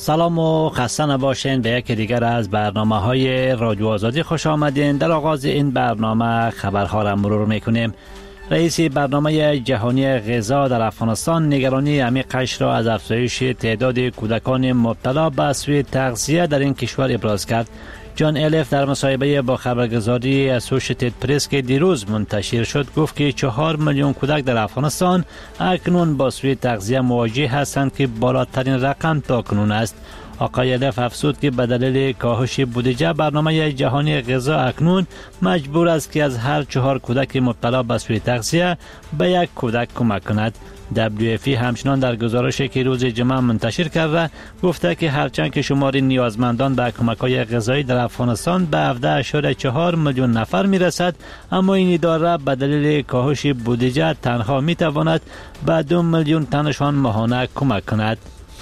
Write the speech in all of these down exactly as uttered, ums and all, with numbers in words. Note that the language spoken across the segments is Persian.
سلام و خسته نباشین. به یکی دیگر از برنامه های رادیو آزادی خوش آمدین. در آغاز این برنامه خبرها را مرور میکنیم. رئیس برنامه جهانی غذا در افغانستان نگرانی عمیقش را از افزایش تعداد کودکان مبتلا به سوء تغذیه در این کشور ابراز کرد. جان الیف در مصاحبه با خبرگزاری اسوشیتد پرس که دیروز منتشر شد گفت که چهار میلیون کودک در افغانستان اکنون با سوء تغذیه مواجه هستند که بالاترین رقم تا کنون است. آقای الیف افزود که به دلیل کاهش بودجه برنامه جهانی غذا اکنون مجبور است که از هر چهار کودک مبتلا به سوء تغذیه به یک کودک کمک کند. دبلیو اف ای همچنان در گزارشی که روز جمعه منتشر کرده گفته که هرچند که شمار نیازمندان به کمک‌های غذایی در افغانستان به هفده اشاره چهار میلیون نفر میرسد، اما این اداره به دلیل کاهش بودجه تنها میتواند به دو میلیون تنشان ماهانه کمک کند.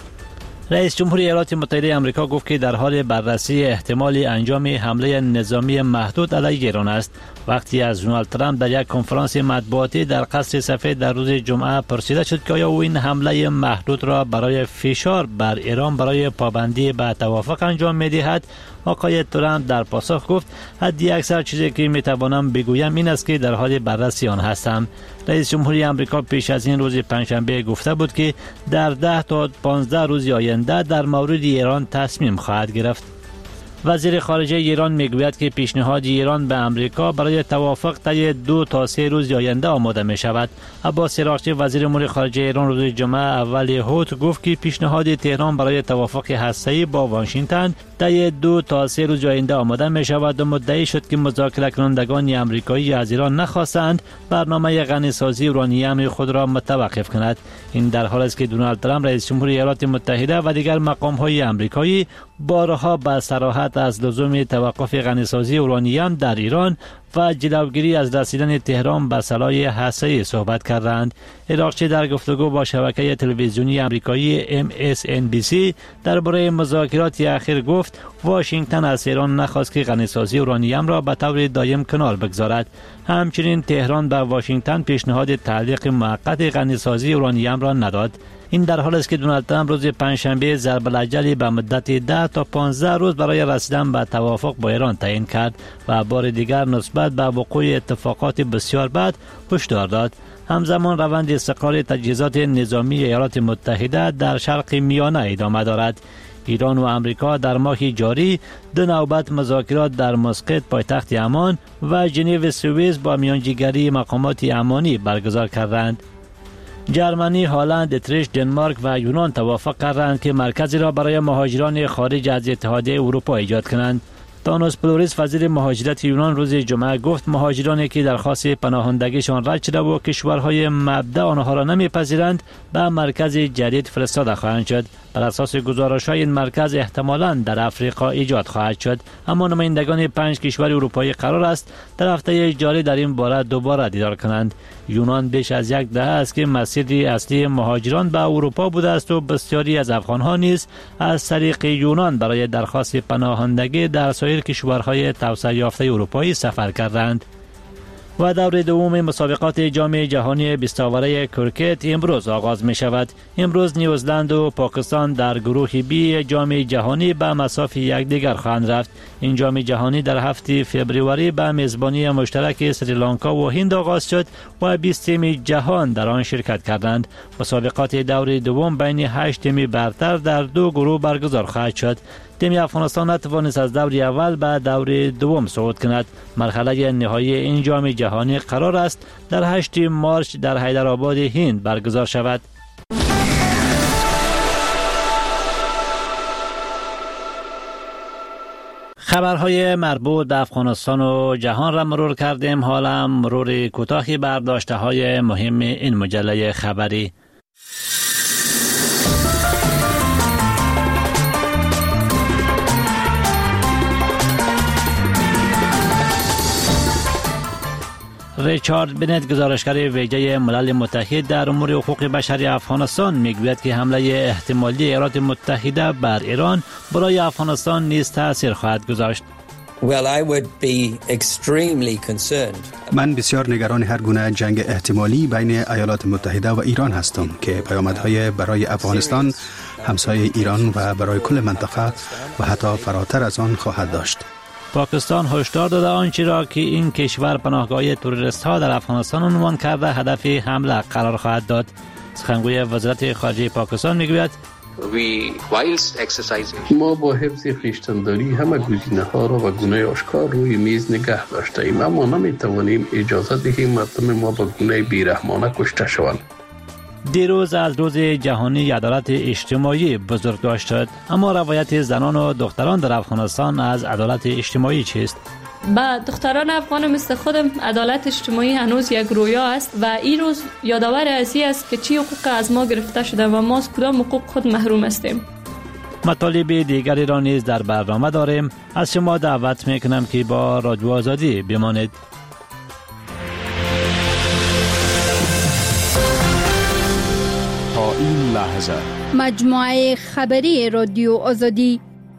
رئیس جمهوری ایالات متحده آمریکا گفت که در حال بررسی احتمال انجام حمله نظامی محدود علیه ایران است. وقتی از دونالد ترامپ در یک کنفرانس مطبوعاتی در قصر سفید در روز جمعه پرسیده شد که آیا او این حمله محدود را برای فشار بر ایران برای پابندی به توافق انجام می‌دهد، آقای ترامپ در پاسخ گفت حدی اکثر چیزی که میتوانم بگویم این است که در حال بررسی آن هستم. رئیس جمهوری آمریکا پیش از این روز پنجشنبه گفته بود که در ده تا پانزده روز آینده در مورد ایران تصمیم خواهد گرفت. وزیر خارجه ایران میگوید که پیشنهاد ایران به آمریکا برای توافق طی دو تا سه روز آینده آماده می شود. عباس عراقچی وزیر امور خارجه ایران روز جمعه اول هوت گفت که پیشنهاد تهران برای توافق هسته‌ای با واشنگتن طی دو تا سه روز آینده آماده می شود و مدعی شد که مذاکره کنندگان آمریکایی از ایران نخواستند برنامه غنیسازی اورانیوم خود را متوقف کند. این در حالی است که دونالد ترامپ رئیس جمهوری ایالات متحده و دیگر مقام‌های آمریکایی بارها به صراحت از لزوم توقف غنیسازی اورانیوم در ایران و جلوگیری از رسیدن تهران به سلاح هسته‌ای صحبت کردند. عراقچی در گفتگو با شبکه تلویزیونی آمریکایی ام اس ان بی سی درباره مذاکرات اخیر گفت واشنگتن از ایران نخواست که غنیسازی اورانیوم را به طور دایم کنار بگذارد. همچنین تهران به واشنگتن پیشنهاد تعلیق موقت غنیسازی اورانیوم را نداد. این در حالی است که دونالد ترامپ روز پنجشنبه ضرب الاجلی به مدت ده تا پانزده روز برای رسیدن به توافق با ایران تعیین کرد و بار دیگر نسبت به وقوع اتفاقات بسیار بد هشدار داد. همزمان روند استقرار تجهیزات نظامی ایالات متحده در شرق میانه ادامه دارد. ایران و آمریکا در ماه جاری دو نوبت مذاکرات در مسقط پایتخت عمان و ژنو سوئیس با میانجیگری مقامات امانی برگزار کردند. جرمنی، هلند، اتریش، دنمارک و یونان توافق کردند که مرکزی را برای مهاجران خارج از اتحادیه اروپا ایجاد کنند. تانوس پلوریس وزیر مهاجرت یونان روز جمعه گفت مهاجرانی که درخواست پناهندگیشان رد شده و کشورهای مبدا آنها را نمیپذیرند به مرکز جدید فرستاده خواهند شد. بر اساس گزارش‌های این مرکز احتمالاً در افریقا ایجاد خواهد شد، اما نمایندگان پنج کشور اروپایی قرار است در هفته جاری در این باره دوباره دیدار کنند. یونان بیش از یک دهه است که مسیر اصلی مهاجران به اروپا بوده است و بسیاری از افغان‌ها نیز از طریق یونان برای درخواست پناهندگی در سایر کشورهای توسعه یافته اروپایی سفر کردند. و دور دوم مسابقات جام جهانی بیست آوره کرکت امروز آغاز می شود. امروز نیوزلند و پاکستان در گروه بی جام جهانی به مساف یکدیگر خواهند رفت. این جام جهانی در هفته فوریه به میزبانی مشترک سریلانکا و هند آغاز شد و بیست تیم جهان در آن شرکت کردند. مسابقات دور دوم بین هشت تیم برتر در دو گروه برگزار خواهد شد. تیم افغانستان نتوانست از دور اول به دور دوم صعود کند. مرحله نهایی این جام جهانی قرار است در هشتم مارس در حیدرآباد هند برگزار شود. خبرهای مربوط به افغانستان و جهان را مرور کردیم. حالا مرور کوتاهی بر داشته‌های مهم این مجله خبری. ریچارد بنت گزارشگر ویژه ملل متحد در امور حقوق بشری افغانستان میگوید که حمله احتمالی ایالات متحده بر ایران برای افغانستان نیز تأثیر خواهد گذاشت. Well, I would be extremely concerned. من بسیار نگران هر گونه جنگ احتمالی بین ایالات متحده و ایران هستم که پیامدهای برای افغانستان، همسایه ایران و برای کل منطقه و حتی فراتر از آن خواهد داشت. پاکستان هشدار داده آنچه را که این کشور پناهگاه تروریست ها در افغانستان عنوان کرده هدف حمله قرار خواهد داد. سخنگوی وزارت خارجه پاکستان میگوید ما با حفظ خویشتنداری همه گزینه ها را و گونه آشکار روی میز نگه داشته ایم، اما نمیتوانیم اجازه دهیم مردم ما با گونه بیرحمانه کشته شوند. دیروز از روز جهانی عدالت اجتماعی بزرگداشت شد، اما روایت زنان و دختران در افغانستان از عدالت اجتماعی چیست؟ با دختران افغان مثل خودم عدالت اجتماعی هنوز یک رویا است و این روز یادآور از این است که چی حقوق از ما گرفته شده و ما از کدام حقوق خود محروم هستیم. مطالب دیگری را نیز در برنامه داریم. از شما دعوت میکنم که با رادیو آزادی بمانید. تا این لحظه مجموعه خبری رادیو آزادی.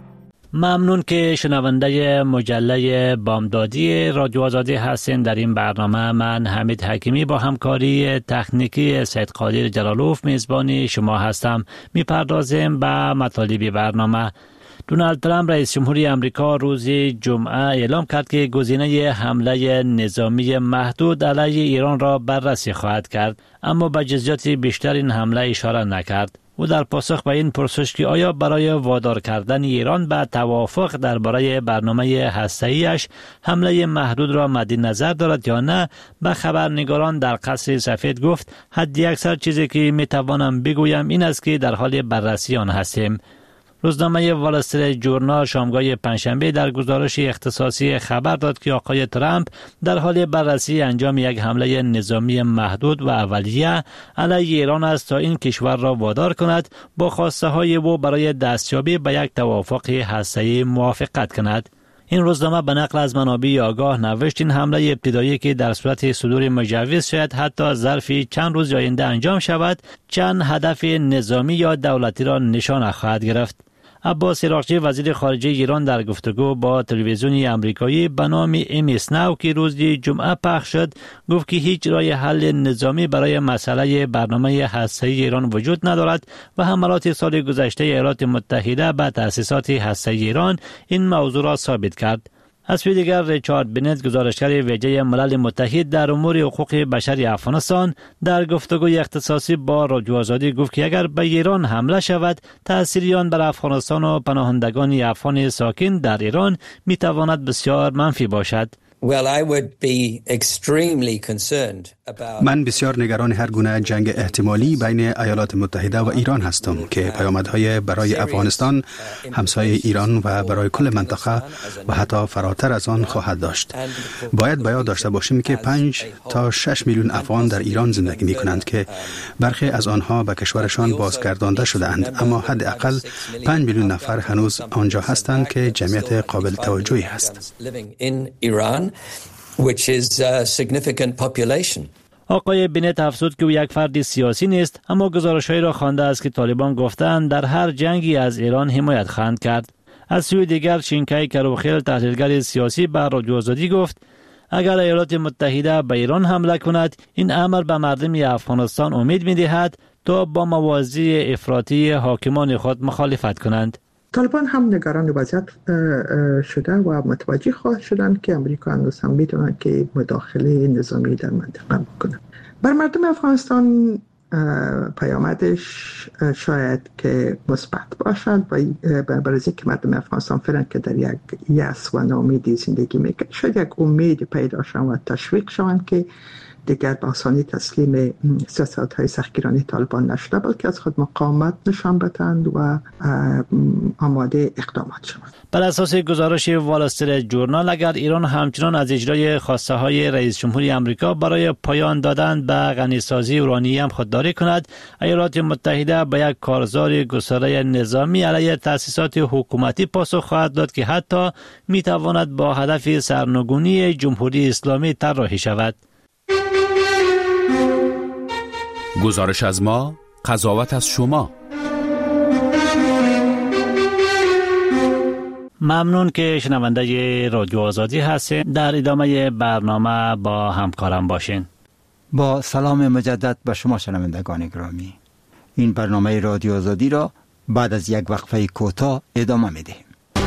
ممنون که شنونده مجله بامدادی رادیو آزادی هستین. در این برنامه من حمید حکیمی با همکاری تکنیکی سید قادر جلالوف میزبانی شما هستم. میپردازیم به مطالب برنامه. دونالد ترامپ رئیس جمهوری آمریکا روز جمعه اعلام کرد که گزینه حمله نظامی محدود علیه ایران را بررسی خواهد کرد، اما به جزئیات بیشتر این حمله اشاره نکرد. او در پاسخ به این پرسش که آیا برای وادار کردن ایران به توافق درباره برنامه هسته‌ایش حمله محدود را مد نظر دارد یا نه، به خبرنگاران در قصر سفید گفت حدی اکثر چیزی که می توانم بگویم این است که در حال بررسی آن هستیم. روزنامه وال استریت جورنال شامگاه پنجشنبه در گزارش اختصاصی خبر داد که آقای ترامپ در حال بررسی انجام یک حمله نظامی محدود و اولیه علیه ایران است تا این کشور را وادار کند با خواسته های او برای دستیابی به یک توافق هسته‌ای موافقت کند. این روزنامه به نقل از منابع آگاه نوشت این حمله ابتدایی که در صورت صدور مجوز شاید حتی ظرف چند روز آینده انجام شود، چند هدف نظامی یا دولتی را نشان خواهد گرفت. عباس عراقچی وزیر خارجه ایران در گفتگو با تلویزیونی آمریکایی به نام ام اس ناو که روز جمعه پخش شد گفت که هیچ راه حل نظامی برای مسئله برنامه هسته‌ای ایران وجود ندارد و حملات سال گذشته ایالات متحده به تأسیسات هسته‌ای ایران این موضوع را ثابت کرد. از سوی دیگر ریچارد بنت گزارشگر ویژه ملل متحد در امور حقوق بشر افغانستان در گفتگوی اختصاصی با رادیو آزادی گفت که اگر به ایران حمله شود تأثیر آن بر افغانستان و پناهندگان افغان ساکن در ایران می تواند بسیار منفی باشد. Well, I would be extremely concerned about... من بسیار نگران هر گونه جنگ احتمالی بین ایالات متحده و ایران هستم که پیامدهای برای افغانستان، همسایه ایران و برای کل منطقه و حتی فراتر از آن خواهد داشت. باید به یاد داشته باشیم که پنج تا شش میلیون افغان در ایران زندگی می کنند که برخی از آنها به کشورشان بازگردانده شده‌اند، اما حداقل پنج میلیون نفر هنوز آنجا هستند که جمعیت قابل توجهی است. which is a significant population. آقای بنت افزود که او یک فرد سیاسی نیست، اما گزارش‌هایی را خوانده است که طالبان گفتند در هر جنگی از ایران حمایت خواهند کرد. از سوی دیگر شینکای کروخیل تحلیلگر سیاسی به رادیو آزادی گفت اگر ایالات متحده به ایران حمله کند این امر به مردم افغانستان امید می‌دهد تا با مواضع افراطی حاکمان خود مخالفت کنند. طالبان هم نگران وضعیت شده و متوجه خواهد شدند که امریکا هنوز هم می‌داند که مداخله نظامی در منطقه بکنه. بر مردم افغانستان پیامدش شاید که مثبت باشد و برای اینکه مردم افغانستان فعلا که در یک یأس و ناامیدی زندگی میکنند شاید یک امید پیدا شوند و تشویق شوند که دیگر به آسانی تسلیم سیاست‌های سختگیرانه طالبان نشده بلکه از خود مقاومت نشان بدهند و آماده اقدامات شوند. بر اساس گزارش وال استریت جورنال اگر ایران همچنان از اجرای خواسته های رئیس جمهوری آمریکا برای پایان دادن به غنیسازی اورانیم خودداری کند، ایالات متحده به یک کارزار گسترده نظامی علیه تأسیسات حکومتی پاسخ خواهد داد که حتی می تواند با هدف سرنگونی جمهوری اسلامی طراحی شود. گزارش از ما، قضاوت از شما. ممنون که شنونده رادیو آزادی هستین. در ادامه برنامه با همکارم باشین. با سلام مجدد به شما شنوندگان گرامی. این برنامه رادیو آزادی را بعد از یک وقفه کوتاه ادامه میدهیم.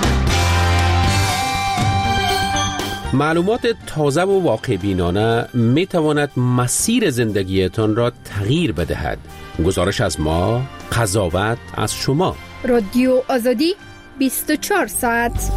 معلومات تازه و واقع بینانه می تواند مسیر زندگیتان را تغییر بدهد. گزارش از ما، قضاوت از شما. رادیو آزادی بیست و چهار ساعت.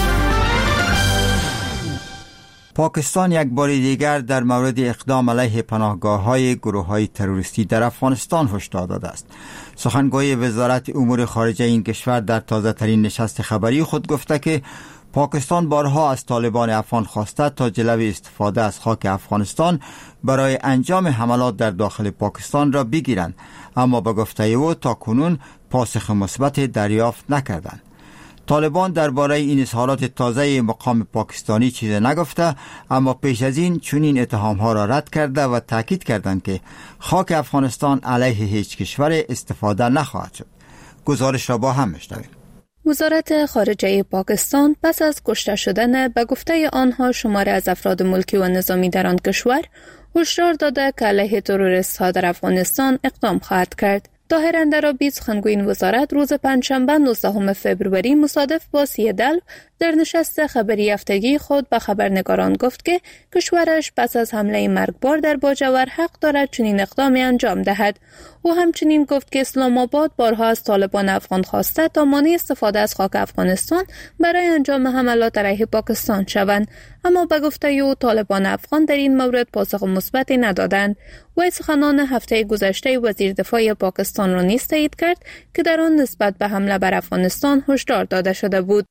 پاکستان یک بار دیگر در مورد اقدام علیه پناهگاه‌های گروه‌های تروریستی در افغانستان هشدار داده است. سخنگوی وزارت امور خارجه این کشور در تازه‌ترین نشست خبری خود گفته که پاکستان بارها از طالبان افغان خواسته تا جلوی استفاده از خاک افغانستان برای انجام حملات در داخل پاکستان را بگیرند، اما به گفته او تا کنون پاسخ مثبت دریافت نکردند. طالبان درباره این اظهارات تازه مقام پاکستانی چیز نگفته، اما پیش از این چنین اتهام‌ها را رد کرده و تاکید کردند که خاک افغانستان علیه هیچ کشور استفاده نخواهد شد. گزارش را با هم میشنویم. وزارت خارجه پاکستان پس از کشته شدن به گفته آنها شماری از افراد ملکی و نظامی در آن کشور هشدار داده که علیه تروریست‌ها در افغانستان اقدام خواهد کرد. طاهر اندرابی سخنگوی این وزارت روز پنجشنبه نوزدهم فوریه مصادف با سی دلو در نشست خبری هفتگی خود به خبرنگاران گفت که کشورش پس از حمله مرگبار در باجور حق دارد چنین اقدامی انجام دهد. او همچنین گفت که اسلام آباد بارها از طالبان افغان خواسته تا مانع استفاده از خاک افغانستان برای انجام حملات علیه پاکستان شوند، اما به گفته او طالبان افغان در این مورد پاسخ مثبتی ندادند. وی سخنان هفته گذشته وزیر دفاع پاکستان را نیز تایید کرد که در آن نسبت به حمله بر افغانستان هشدار داده شده بود.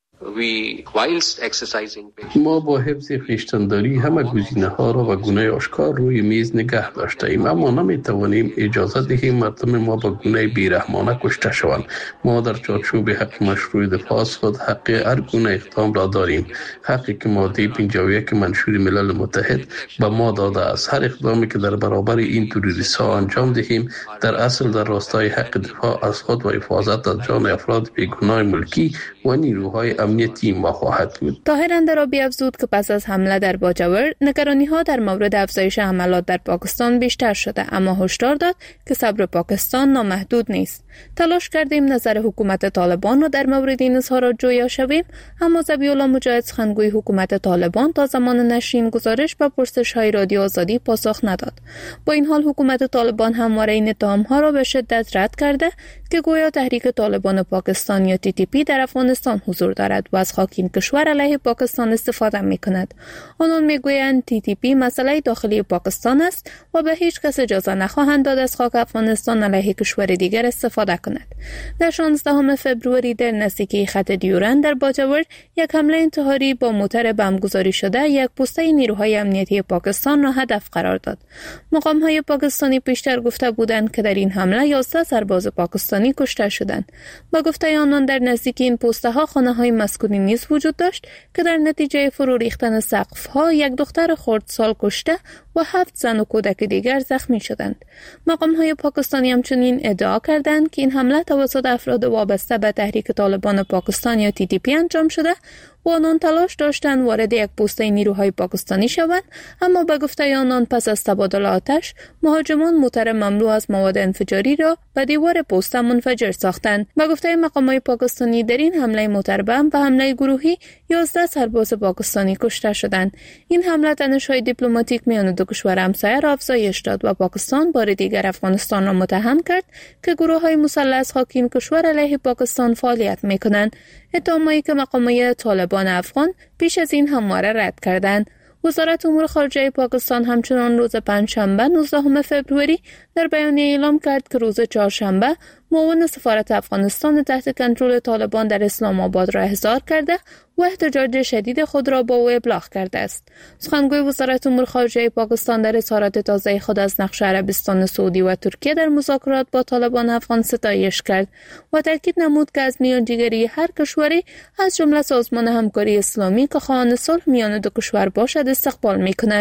ما با حفظ خویشتنداری همه گزینه‌ها را و گونه آشکار روی میز نگه داشته ایم، اما نمیتوانیم اجازه دهیم مردم ما با گونه بیرحمانه کشته شوند. ما در چارچوب حق مشروع دفاع از خود حق هر گونه اقدام را داریم، حقی که ماده پنجاه و یک منشور ملل متحد به ما داده است. هر اقدامی که در برابر این تروریست‌ها انجام دهیم در اصل در راستای حق دفاع از خود و حفاظت از جان افراد بیگناه ملکی و نیروهای امنیتی ما خواهد بود. طاهر اندرابی افزود که پس از حمله در باجور نگرانی‌ها در مورد افزایش حملات در پاکستان بیشتر شده، اما هشدار داد که صبر پاکستان نامحدود نیست. تلاش کردیم نظر حکومت طالبان را در مورد این اظهارات جویا شویم، اما ذبیح‌الله مجاهد سخنگوی حکومت طالبان تا زمان نشر این گزارش به پرسش‌های رادیو آزادی پاسخ نداد. با این حال حکومت طالبان همواره این اتهام‌ها را به شدت رد کرده که گویا تحریک طالبان پاکستان یا تی تی پی در افغانستان حضور دارد و از خاک این کشور علیه پاکستان استفاده می‌کند. آنان می‌گویند تی تی پی مسئله داخلی پاکستان است و به هیچ کس اجازه نخواهند داد از خاک افغانستان علیه کشور دیگر استفاده کند. در شانزدهم فوریه در نزدیکی خط دیورند در باجور یک حمله انتحاری با موتر بمبگذاری شده یک پوسته نیروهای امنیتی پاکستان را هدف قرار داد. مقام‌های پاکستانی پیشتر گفته بودند که در این حمله یازده سرباز پاکستانی کشته شدند. با گفته آنان در نزدیک این پوسته ها خانه‌های مسکونی نیز وجود داشت که در نتیجه فرو ریختن سقف‌ها یک دختر خردسال کشته و هفت زن و کودک دیگر زخمی شدند. مقام‌های پاکستانی همچنین ادعا کردند که این حمله توسط افراد وابسته به تحریک طالبان پاکستان یا تی تی پی انجام شده و آنان تلاش داشتند وارد یک پوسته نیروهای پاکستانی شوند، اما به گفته آنان پس از تبادل آتش مهاجمان موتر مملو از مواد انفجاری را به دیوار پوسته منفجر ساختند. به گفته مقامات پاکستانی در این حمله موتر بمب و حمله گروهی یازده سرباز پاکستانی کشته شدند. این حمله تنش‌های دیپلماتیک میان دو کشور همسایه را افزایش داد و پاکستان بار دیگر افغانستان را متهم کرد که گروه‌های مسلح از خاک این کشور علیه پاکستان فعالیت می‌کنند. اتهاماتی که مقامات طالبان افغان پیش از این همواره رد کردند. وزارت امور خارجه پاکستان همچنان روز پنجشنبه نوزدهم فوریه در بیانیه اعلام کرد که روز چهارشنبه معاون سفارت افغانستان تحت کنترل طالبان در اسلام آباد را احضار کرده و احتجاج شدید خود را با او ابلاغ کرده است. سخنگوی وزارت امور خارجه پاکستان در اظهارات تازه خود از نقش عربستان سعودی و ترکیه در مذاکرات با طالبان افغان ستایش کرد و تاکید نمود که از میانجیگری هر کشوری از جمله سازمان همکاری اسلامی که خواهان صلح میان دو کشور باشد استقبال می‌کند.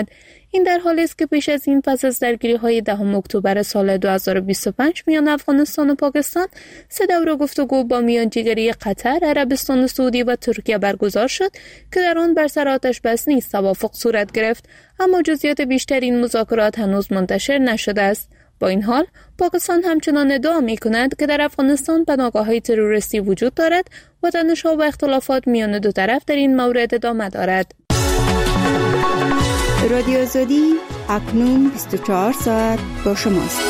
این در حالی است که پیش از این پس از درگیری‌های دهم اکتبر سال دو هزار و بیست و پنج میان افغانستان و پاکستان سه دوره گفتگو با میانجیگری قطر، عربستان سعودی و ترکیه برگزار شد که در آن بر سر آتش بس نیز توافق صورت گرفت، اما جزئیات بیشتر این مذاکرات هنوز منتشر نشده است. با این حال پاکستان همچنان ادعا می‌کند که در افغانستان پناهگاه‌های تروریستی وجود دارد و تنش‌ها و اختلافات میان دو طرف در این مورد ادامه دارد. رادیو آزادی اکنون بیست و چهار ساعت با شماست.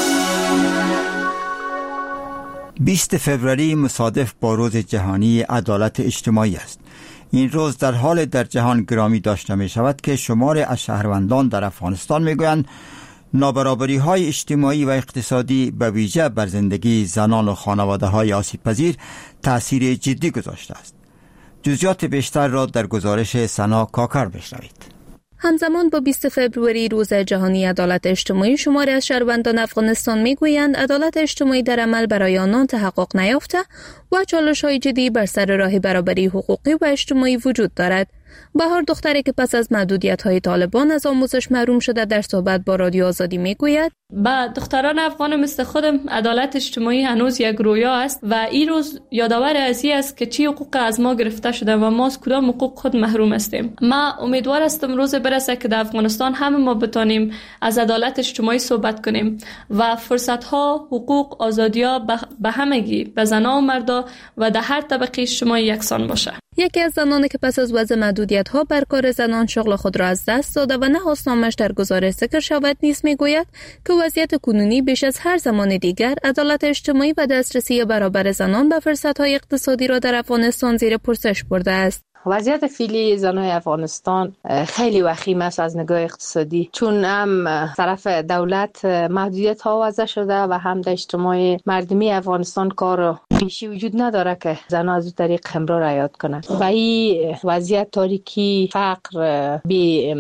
بیست فوریه مصادف با روز جهانی عدالت اجتماعی است. این روز در حال در جهان گرامی داشته می شود که شمار از شهروندان در افغانستان می گویند نابرابری های اجتماعی و اقتصادی به ویژه بر زندگی زنان و خانواده های آسیب پذیر تأثیر جدی گذاشته است. جزئیات بیشتر را در گزارش سنا کاکر بشنوید. همزمان با بیست فوریه روز جهانی عدالت اجتماعی، شماری از شهروندان افغانستان میگویند عدالت اجتماعی در عمل برای آنان تحقق نیافته و چالش‌های جدی بر سر راه برابری حقوقی و اجتماعی وجود دارد. بهار دختری که پس از محدودیت‌های طالبان از آموزش محروم شده در صحبت با رادیو آزادی میگوید با دختران افغان مثل خودم عدالت اجتماعی هنوز یک رویا است و این روز یادآور از این است که چی حقوق از ما گرفته شده و ما از کدام حقوق خود محروم هستیم. ما امیدوار هستم روز برسه که در افغانستان همه ما بتانیم از عدالت اجتماعی صحبت کنیم و فرصت‌ها، حقوق، آزادی‌ها به همگی، به زنان و مردا و در هر طبقه اجتماعی یکسان باشه. یکی از زنانی که پس از وضع محدودیت‌ها بر کار زنان شغل خود را از دست داده و نخواست نامش در گزارش ذکر شود نیز میگوید که وضعیت کنونی بیش از هر زمان دیگر عدالت اجتماعی و دسترسی برابر زنان به فرصت‌های اقتصادی را در افغانستان زیر پرسش برده است. وضعیت فعلی زنان افغانستان خیلی وخیم است از نگاه اقتصادی، چون هم طرف دولت محدودیت ها وضع شده و هم در اجتماع مردمی افغانستان کار پیشی وجود نداره که زنان از اون طریق خمره رعایت کنند و این وضعیت تاریکی، فقر، بی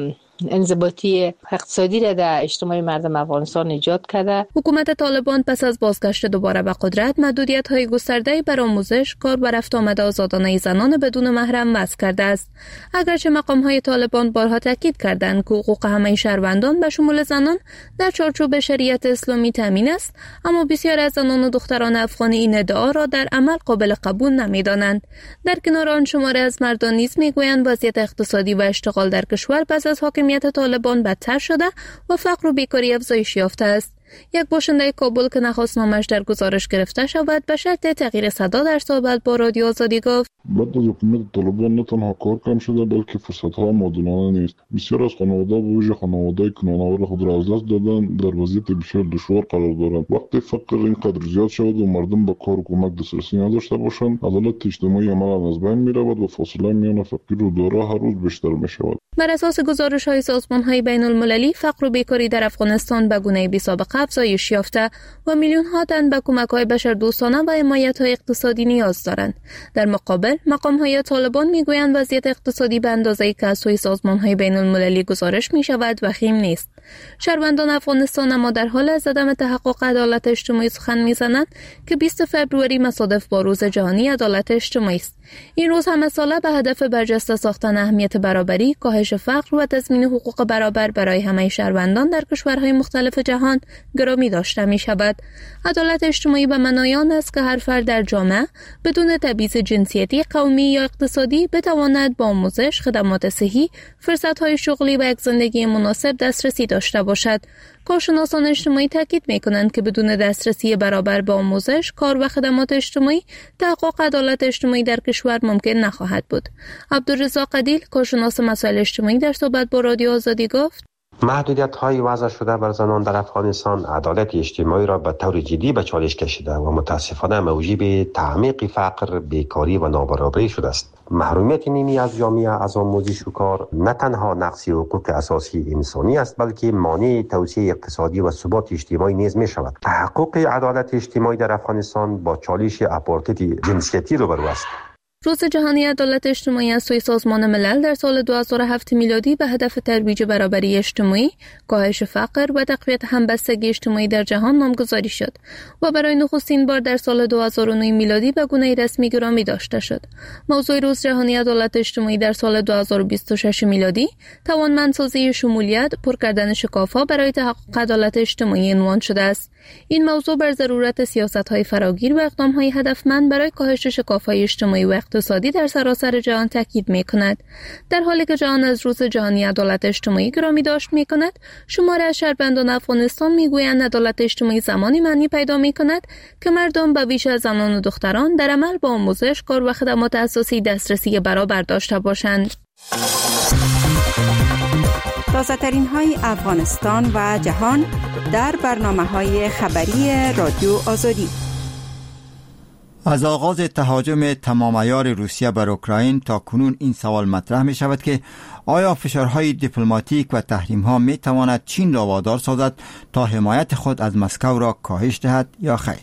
انضباطی اقتصادی را در اجتماع مردم افغانستان ایجاد کرده. حکومت طالبان پس از بازگشت دوباره به قدرت محدودیت‌های گسترده بر آموزش، کار و رفت آمد آزادانه زنان بدون محرم وضع کرده است. اگرچه مقام‌های طالبان بارها تاکید کردند که حقوق همه شهروندان به شمول زنان در چارچوب شریعت اسلامی تامین است، اما بسیار از زنان و دختران افغانی این ادعا را در عمل قابل قبول نمی‌دانند. در کنار آن شماره از مردان نیز می‌گویند وضعیت اقتصادی و اشتغال در کشور پس از حاکمیت طالبان بدتر شده و فقر و بیکاری افزایش یافته است. یک باشنده کابل که نخواست نامش در گزارش گرفته شود به شرط تغییر صدا در صحبت با رادیو آزادی گفت بعد از حکومت طالبان نه تنها کار کم شده بلکه فرصت‌ها معادلانه نیست. بسیار از خانواده و ویژه خانواده‌ای که نانآور خود را از دست دادن در وضعیت بسیار دشوار قرار دارند. وقتی فقر اینقدر زیاد شود و مردم به کار و کمک دسترسی نداشته باشند، عدالت اجتماعی عملاً از بین می‌رود و فاصله میان فقیر و دارا هر روز بیشتر می‌شود. بر اساس گزارش‌های سازمان‌های بین‌المللی، فقر و بیکاری در افغانستان به گونه‌ای بی‌سابقه افزایش یافته و میلیون‌ها تن به کمک‌های بشردوستانه و حمایت‌های اقتصادی نیاز دارند. در مقابل، مقام‌های طالبان می‌گویند وضعیت اقتصادی به اندازه‌ای که از سوی سازمان‌های بین‌المللی گزارش می‌شود وخیم نیست. شهروندان افغانستان اما در حال از عدم تحقق عدالت اجتماعی سخن می‌زنند که بیست فوریه مصادف با روز جهانی عدالت اجتماعی است. این روز همه ساله به هدف برجسته ساختن اهمیت برابری، کاهش فقر و تضمین حقوق برابر برای همه شهروندان در کشورهای مختلف جهان گرامی داشته می شود. عدالت اجتماعی به معنای آن است که هر فرد در جامعه بدون تبعیض جنسیتی، قومی یا اقتصادی بتواند با آموزش، خدمات صحی، فرصت‌های شغلی و یک زندگی مناسب دسترسی داشته باشد. کارشناسان اجتماعی تاکید می‌کنند که بدون دسترسی برابر به آموزش، کار و خدمات اجتماعی، تحقق عدالت اجتماعی در کشور ممکن نخواهد بود. عبدالرزاق عدیل، کارشناس مسائل اجتماعی، در صحبت با رادیو آزادی گفت: محدودیت‌های وضع شده بر زنان در افغانستان عدالت اجتماعی را به طور جدی به چالش کشیده و متاسفانه موجب تعمیق فقر، بیکاری و نابرابری شده است. محرومیت نیمی از جامعه از آموزش و کار نه تنها نقض حقوق اساسی انسانی است، بلکه مانع توسعه اقتصادی و ثبات اجتماعی نیز می شود. تحقق عدالت اجتماعی در افغانستان با چالش آپارتاید جنسیتی روبرو است. روز جهانی عدالت اجتماعی از سوی سازمان ملل در سال دو هزار و هفت میلادی به هدف ترویج برابری اجتماعی، کاهش فقر و تقویت همبستگی اجتماعی در جهان نامگذاری شد و برای نخستین بار در سال دو هزار و نه میلادی به گونه رسمی گرامی داشته شد. موضوع روز جهانی عدالت اجتماعی در سال دو هزار و بیست و شش میلادی توانمندسازی شمولیت، پر کردن شکاف‌ها برای تحقق عدالت اجتماعی عنوان شده است. این موضوع بر ضرورت سیاست‌های فراگیر و اقدام‌های هدفمند برای کاهش شکاف‌های اجتماعی و اقتصادی در سراسر جهان تاکید می‌کند. در حالی که جهان از روز جهانی عدالت اجتماعی گرامی داشت می‌کند، شمار از شهروندان افغانستان می‌گویند عدالت اجتماعی زمانی معنی پیدا می‌کند که مردم به ویژه زنان و دختران در عمل با آموزش، کار و خدمات اساسی دسترسی برابر داشته باشند. تازه ترین های افغانستان و جهان در برنامه های خبری رادیو آزادی. از آغاز تهاجم تمام عیار روسیه بر اوکراین تا کنون این سوال مطرح می شود که آیا فشارهای دیپلماتیک و تحریم ها می تواند چین را وادار سازد تا حمایت خود از مسکو را کاهش دهد یا خیر؟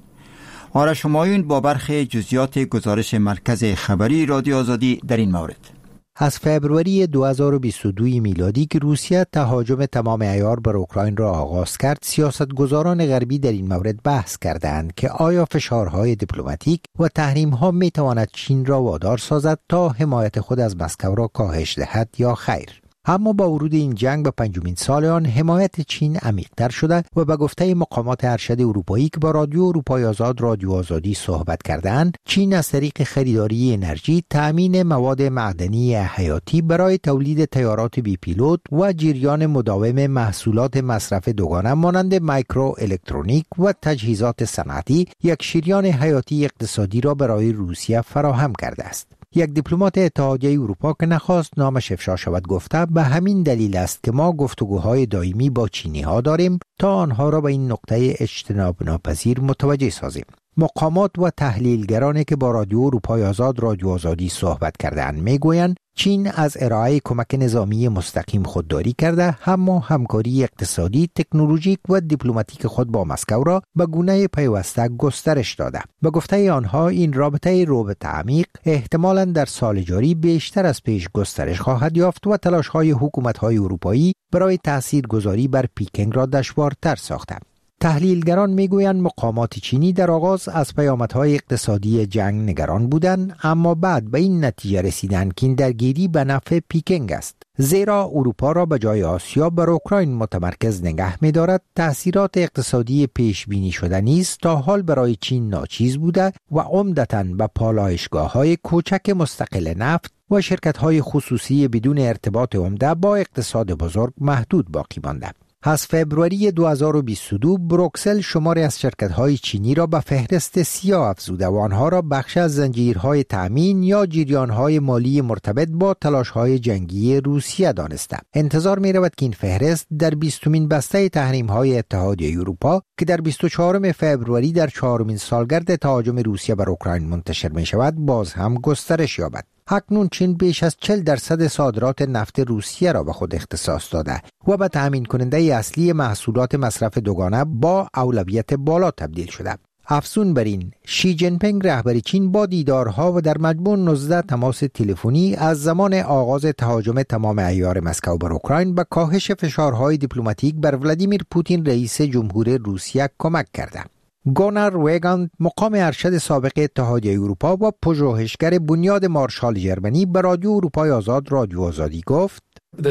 آرش همایون با برخی جزئیات گزارش مرکز خبری رادیو آزادی در این مورد. از فبروری دو هزار و بیست و دو میلادی که روسیه تهاجم تمام عیار بر اوکراین را آغاز کرد، سیاستگزاران غربی در این مورد بحث کردند که آیا فشارهای دیپلماتیک و تحریم‌ها می‌تواند چین را وادار سازد تا حمایت خود از مسکو را کاهش دهد یا خیر. اما با ورود این جنگ به پنجمین سال آن، حمایت چین عمیق‌تر شده و به گفته مقامات ارشد اروپایی که با رادیو اروپای آزاد رادیو آزادی صحبت کردند، چین از طریق خریداری انرژی، تأمین مواد معدنی حیاتی برای تولید طیارات بی پیلوت و جریان مداوم محصولات مصرف دوگانه مانند مایکرو الکترونیک و تجهیزات صنعتی، یک شریان حیاتی اقتصادی را برای روسیه فراهم کرده است. یک دیپلمات اتحادیه اروپا که نخواست نامش افشا شود گفته به همین دلیل است که ما گفتگوهای دائمی با چینی ها داریم تا آنها را به این نقطه اجتناب ناپذیر متوجه سازیم. مقامات و تحلیلگرانی که با رادیو اروپای آزاد رادیو آزادی صحبت کردند میگویند چین از ارائه کمک نظامی مستقیم خودداری کرده، اما همکاری اقتصادی، تکنولوژیک و دیپلماتیک خود با مسکو را به گونه پیوسته گسترش داده. به گفته آنها این رابطه رو به تعمیق احتمالاً در سال جاری بیشتر از پیش گسترش خواهد یافت و تلاش‌های حکومت‌های اروپایی برای تاثیرگذاری بر پیکنگ را دشوارتر ساخته. تحلیلگران میگویند مقامات چینی در آغاز از پیامدهای اقتصادی جنگ نگران بودند، اما بعد به این نتیجه رسیدند که این درگیری به نفع پیکنگ است، زیرا اروپا را به جای آسیا بر اوکراین متمرکز نگه می‌دارد. تأثیرات اقتصادی پیش بینی شده نیز تا حال برای چین ناچیز بوده و عمدتاً به پالایشگاه‌های کوچک مستقل نفت و شرکت‌های خصوصی بدون ارتباط عمده با اقتصاد بزرگ محدود باقی مانده. از فبروری دو هزار و بیست و دو بروکسل شماری از شرکت‌های چینی را به فهرست سیاه افزوده و آنها را بخش از زنجیرهای تأمین یا جریان‌های مالی مرتبط با تلاش‌های جنگی روسیه دانسته. انتظار می‌رود که این فهرست در بیستمین بسته تحریم‌های اتحادیه اروپا که در بیست و چهارم فبروری در چهارمین سالگرد تهاجم روسیه بر اوکراین منتشر می‌شود باز هم گسترش یابد. اکنون چین بیش از چهل درصد صادرات نفت روسیه را به خود اختصاص داده و به تامین کننده اصلی محصولات مصرف دوگانه با اولویت بالا تبدیل شده. افزون بر این، شی جین پینگ رهبر چین با دیدارها و در مجموع نوزده تماس تلفنی از زمان آغاز تهاجم تمام عیار مسکو بر اوکراین به کاهش فشارهای دیپلماتیک بر ولادیمیر پوتین رئیس جمهور روسیه کمک کرده. گونار ویگاند، مقام ارشد سابق اتحادیه اروپا و پژوهشگر بنیاد مارشال جرمنی، به رادیو اروپای آزاد رادیو آزادی گفت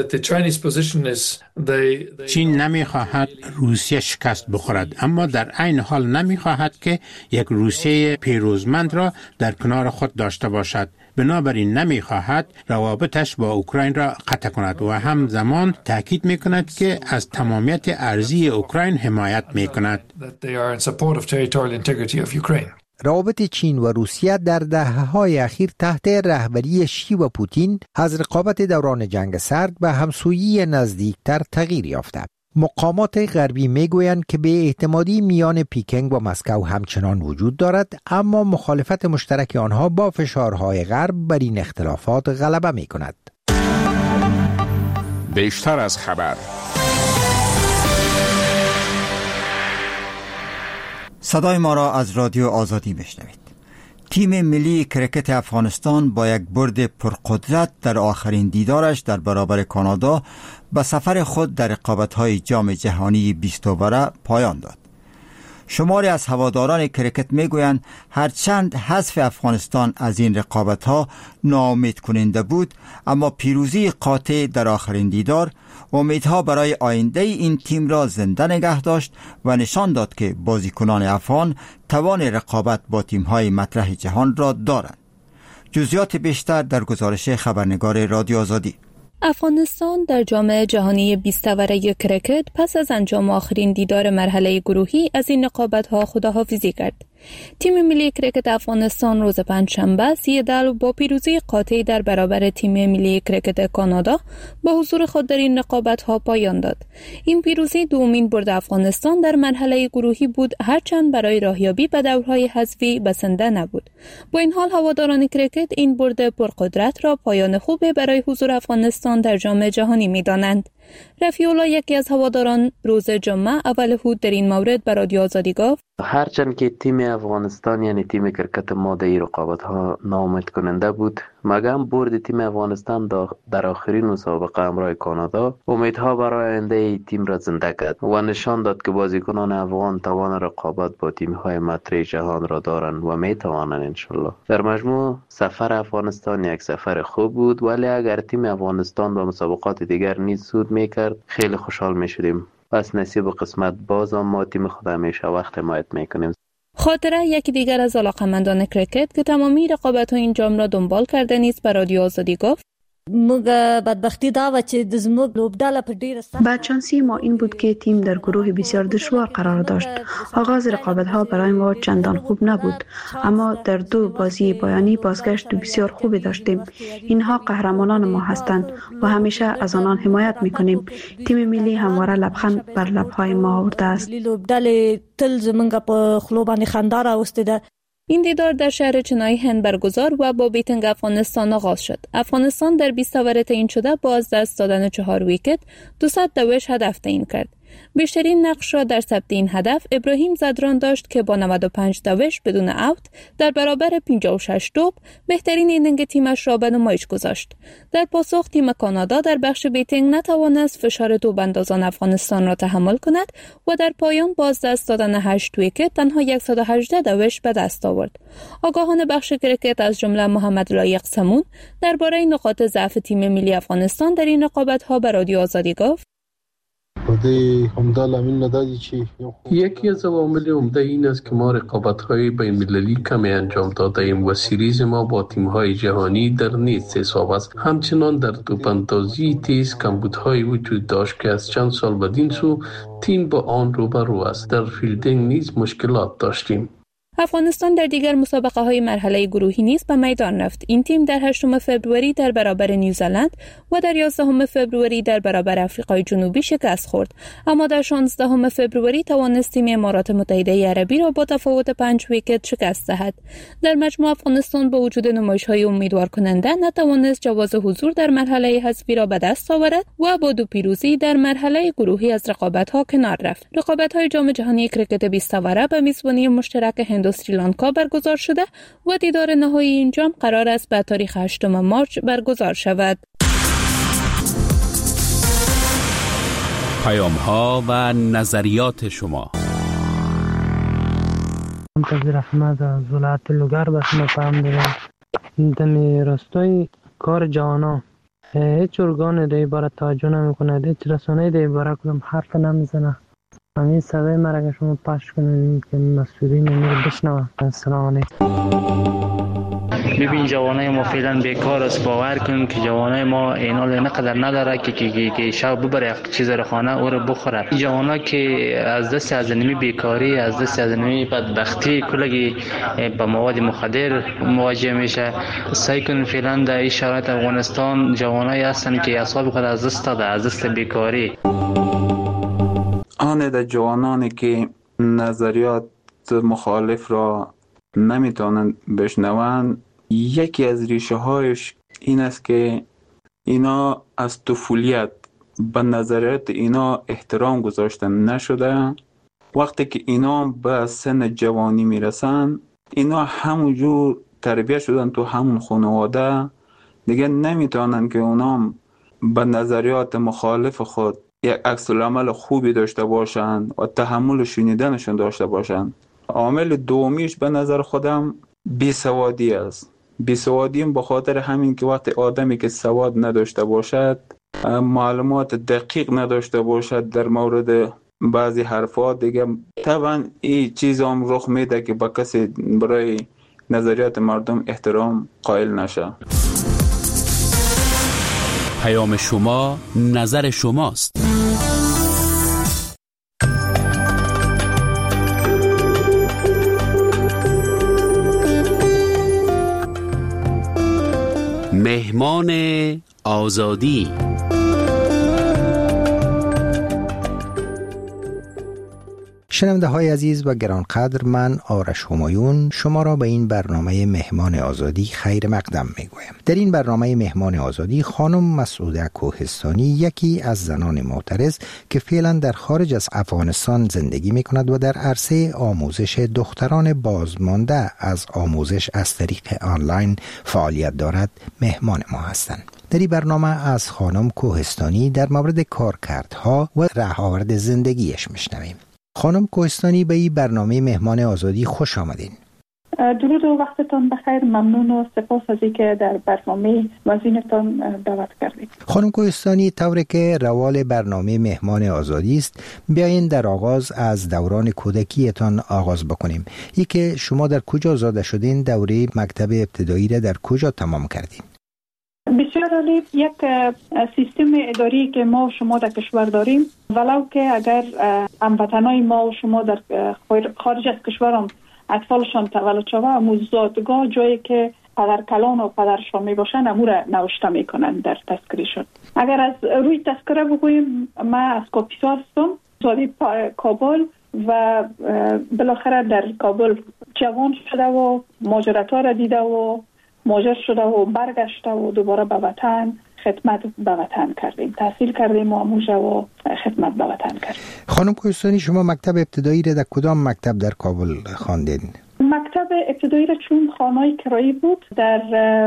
چین نمیخواهد روسیه شکست بخورد، اما در عین حال نمیخواهد که یک روسیه پیروزمند را در کنار خود داشته باشد. بنابراین نمیخواهد روابطش با اوکراین را قطع کند و همزمان تاکید میکند که از تمامیت ارضی اوکراین حمایت میکند. روابط چین و روسیه در دهه‌های اخیر تحت رهبری شی و پوتین از رقابت دوران جنگ سرد به همسویی نزدیکتر تغییر یافته. مقامات غربی میگویند که به اعتمادی میان پیکنگ و مسکو همچنان وجود دارد، اما مخالفت مشترک آنها با فشارهای غرب بر این اختلافات غلبه میکند. بیشتر از خبر. صدای ما را از رادیو آزادی بشنوید. تیم ملی کرکت افغانستان با یک برد پرقدرت در آخرین دیدارش در برابر کانادا به سفر خود در رقابت‌های جام جهانی بیست اوره پایان داد. شماری از هواداران کرکت میگویند هرچند حذف افغانستان از این رقابت‌ها ناامید کننده بود، اما پیروزی قاطع در آخرین دیدار امیدها برای آینده این تیم را زنده نگه داشت و نشان داد که بازیکنان افغان توان رقابت با تیم‌های مطرح جهان را دارند. جزئیات بیشتر در گزارش خبرنگار رادیو آزادی. افغانستان در جام جهانی بیست اوره کرکت پس از انجام آخرین دیدار مرحله گروهی از این رقابت‌ها خداحافظی کرد. تیم ملی کرکت افغانستان روز پنجشنبه سی دل با پیروزی قاطع در برابر تیم ملی کرکت کانادا با حضور خود در این رقابت‌ها پایان داد. این پیروزی دومین برد افغانستان در مرحله گروهی بود، هرچند برای راهیابی به دورهای حذفی بسنده نبود. با این حال هواداران کرکت این برد پرقدرت را پایان خوب برای حضور افغانستان در جام جهانی می‌دانند. رفیع الله، یکی از هواداران، روز جمعه اول هود در این مورد به رادیو آزادی گفت: هرچند که تیم افغانستان یعنی تیم کرکت ما در این رقابت ها ناامید کننده بود، مگر برد تیم افغانستان در آخرین مسابقه همراه کانادا امیدها برای آینده تیم را زنده کرد و نشان داد که بازیکنان افغان توان رقابت با تیم های مطرح جهان را دارند و می توانند انشالله. در مجموع سفر افغانستان یک سفر خوب بود، ولی اگر تیم افغانستان با مسابقات دیگر نیز سود میکرد خیلی خوشحال میشدیم. پس نصیب و قسمت باز ما تیم خود همیشه وقت حمایت میکنیم. خاطره، یکی دیگر از علاقه‌مندان کرکت که تمامی رقابت‌های این جام را دنبال کرده نیست، به رادیو آزادی گفت: موږ بدبختی دا و چې د زموږ لوبډله په ډیره سخت بدشانسی ما این بود که تیم در گروه بسیار دشوار قرار داشت. آغاز رقابت ها برای ما چندان خوب نبود، اما در دو بازی پایانی بازگشت بسیار خوبی داشتیم. اینها قهرمانان ما هستند و همیشه از آنان حمایت میکنیم. تیم ملی همواره لبخند بر لبهای ما آورده است. لوبډله تل زمونږ په خولو باندې خندا راوسته ده. این دیدار در شهر چنای هند برگزار و با بیتنگ افغانستان آغاز شد. افغانستان در بیست اوره تعیین شده با از دست دادن چهار ویکت دویست دوش هدف تعیین کرد. بیشترین نقش را در ثبت این هدف ابراهیم زدران داشت که با نود و پنج دوش بدون اوت در برابر پنجاه و شش توپ بهترین اینینگ تیمش را به نمایش گذاشت. در پاسخ تیم کانادا در بخش بیتینگ نتوانست فشار توپ اندازان افغانستان را تحمل کند و در پایان با از دست دادن هشت ویکت تنها صد و هجده دوش به دست آورد. آگاهان بخش کرکت از جمله محمد لایق سمون درباره نقاط ضعف تیم ملی افغانستان در این رقابت‌ها به رادیو آزادی گفت: یکی از عوامل عمده این است که ما رقابت‌های بین‌المللی کمی انجام داده ایم و سیریز ما با تیم‌های جهانی در نیست حساب است. همچنان در توپ‌اندازی تیز کمبودهای وجود داشت که از چند سال بدین سو تیم با آن روبرو است. در فیلدینگ نیز مشکلات داشتیم. افغانستان در دیگر مسابقه های مرحله گروهی نیز به میدان رفت. این تیم در هشتم فوریه در برابر نیوزلند و در یازدهم فوریه در برابر آفریقای جنوبی شکست خورد، اما در شانزدهم فوریه توانست تیم امارات متحده عربی را با تفاوت پنج ویکت شکست دهد. در مجموع افغانستان با وجود نمایش‌های امیدوار کننده نتوانست جواز حضور در مرحله حذفی را به دست آورد و با دو پیروزی در مرحله گروهی از رقابت‌ها کنار رفت. رقابت‌های جام جهانی کرکت بیست اوره به میزبانی مشترک هند و سریلانکا برگزار شده و دیدار نهایی این جام قرار است به تاریخ هشتم مارس برگزار شود. پیام‌ها و نظریات شما. منتظر احمد از ولایت لوگر به شما پیام دارم. دمی راستای کار جوانا هیچ ارگان دی باره توجه نمیکنه، هیچ رسانه دی باره کدام حرف نمیزنه. همین صدای مرا که شما پخش کنید که مسئولین امیر بشنوه. السلام علیکم. ببین جوانای ما فعلا بیکار است. باور کنیم که جوانای ما اینال نقدر نداره که که که شب ببره چیز رو خانه او رو بخوره. جوانا که از دست از نمی بیکاری، از دست از نمی بدبختی کلگی با مواد مخدر مواجه میشه. سعی کنیم فعلا در این شرایط افغانستان جوانای هستن که اعصاب خود از دست داده، از دست بیکاری. آن در جوانانی که نظریات مخالف را نمیتونن بشنوند، یکی از ریشه هایش این است که اینا از طفولیت به نظریات اینا احترام گذاشته نشده. وقتی که اینا به سن جوانی میرسن، اینا همونجور تربیت شدن تو همون خانواده دیگه نمیتونن که اونام به نظریات مخالف خود یک عکس العمل خوبی داشته باشن و تحمل شنیدنشون داشته باشن. عامل دومیش به نظر خودم بیسوادی است. بیسوادی به خاطر همین که وقت آدمی که سواد نداشته باشد، معلومات دقیق نداشته باشد در مورد بعضی حرفات، دیگه طبعا این چیز هم رخ میده که با کسی برای نظریات مردم احترام قائل نشه. پیام شما، نظر شماست. مهمان آزادی. شنونده های عزیز و گرانقدر، من آرش همایون شما را به این برنامه مهمان آزادی خیر مقدم می گویم. در این برنامه مهمان آزادی خانم مسعوده کوهستانی، یکی از زنان معترض که فعلا در خارج از افغانستان زندگی می کند و در عرصه آموزش دختران بازمانده از آموزش از طریق آنلاین فعالیت دارد، مهمان ما هستند. در این برنامه از خانم کوهستانی در مورد کارکردها و رهاورد زندگیش میشنویم. خانم کوهستانی، به این برنامه مهمان آزادی خوش آمدین. درود و وقتتان بخیر. ممنون و سپاس از اینکه در برنامه وزینتان دعوت کردید. خانم کوهستانی، طوری که روال برنامه مهمان آزادی است، بیاین در آغاز از دوران کودکیتان آغاز بکنیم. ای که شما در کجا زاده شدین؟ دوره مکتب ابتدایی را در کجا تمام کردین؟ بسیار عالی. یک سیستم اداری که ما و شما در کشور داریم، ولو که اگر هموطنای ما و شما در خارج از کشور هم اطفالشان تولد شوه، اموزادگاه جایی که پدر کلان و پدرشان می باشن امور نوشته می کنن در تذکرهشون. اگر از روی تذکره بگوییم، من از کاپیسا هستم، زاده کابل و بالاخره در کابل جوان شده و ماجرات‌ها را دیده و مهاجر شده و برگشته و دوباره به وطن خدمت به وطن کردیم. تحصیل کردیم و آموزش و خدمت به وطن کردیم. خانم کوهستانی، شما مکتب ابتدایی را در کدام مکتب در کابل خواندین؟ مکتب ابتدایی را چون خانه‌ای کرایی بود، در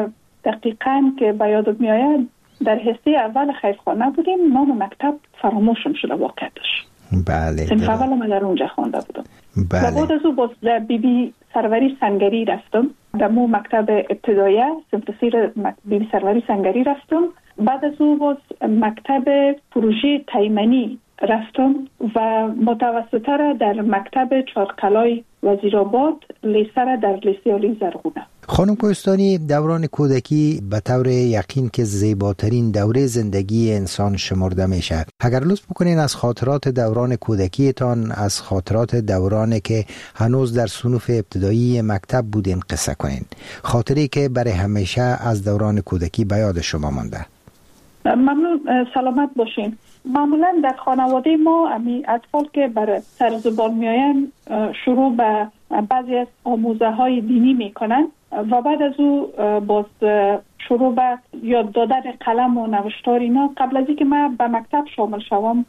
دقیقاً که به یاد میآید در حصه اول خیرخانه بودیم. نام مکتب فراموشم شده واقع داشت. بله. صنف اول ما در اونجا خوانده بودم. بله. و بعد از او باز در بی بی سروری سنگری رفتم. در مو مکتب ابتدایی صنف سیر بی بی سروری سنگری رفتم. بعد از او باز مکتب پروژه تیمنی رفتم و متوسطه را در مکتب چارقلای وزیرآباد، لیسه را در لیسه علی زرغونه. خانم کوهستانی، دوران کودکی به طور یقین که زیباترین دوره زندگی انسان شمرده میشه. اگر لطف بکنین از خاطرات دوران کودکیتان، از خاطرات دورانی که هنوز در صنوف ابتدایی مکتب بودین قصه کنین. خاطری که برای همیشه از دوران کودکی به یاد شما مانده. ممنون، سلامت باشین. معمولا در خانواده ما امی اطفال که بر سر زبان میآیند شروع به بعضی از آموزه های دینی میکنن و بعد از او باز شروع به یاد دادن قلم و نوشتار اینا. قبل از اینکه من به مکتب شامل شوم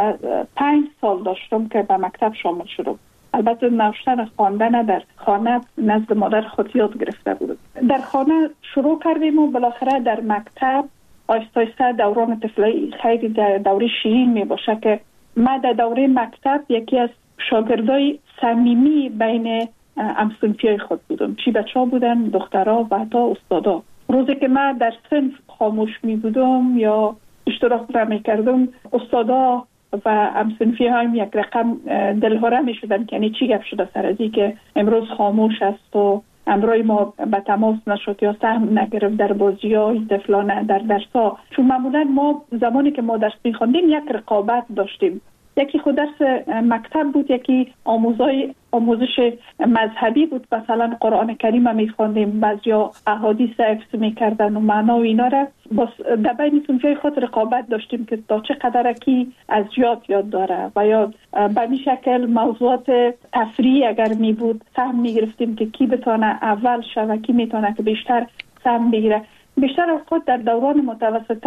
پنج سال داشتم که به مکتب شامل شدم. البته نوشتن خواندن در خانه نزد مادر خود یاد گرفته بودم. در خانه شروع کردیم و بالاخره در مکتب آیسته آیسته دوران طفولی خیلی دوره شیرین می باشه که من در دوره مکتب یکی از شاگردای صمیمی بین همصنفیای خود بودم. چی بچه ها بودن، دخترها و حتی استادا. روزی که من در صنف خاموش می بودم یا اشتراک می کردم، استادا و همصنفی هایم یک رقم دلهوره می شدن که یعنی چی گپ شده سر ازی که امروز خاموش است و امروی ما به تماس نشد یا سهم نگرفت در بازی های طفلانه در درس ها. چون معمولا ما زمانی که ما درس می‌خواندیم یک رقابت داشتیم. یکی خود درس مکتب بود، یکی آموزای آموزش مذهبی بود. مثلا قرآن کریم می‌خواندیم، بعضیا احادیث حفظ می‌کردن و معنا و اینا را باز در بین صنفای خود رقابت داشتیم که تا چه قدر کی از یاد یاد داره و یا به این شکل موضوعات تفریحی اگر می بود سهم می‌گرفتیم که کی بتونه اول شه و کی میتونه که بیشتر سهم بگیره. بیشتر از خود در دوران متوسطه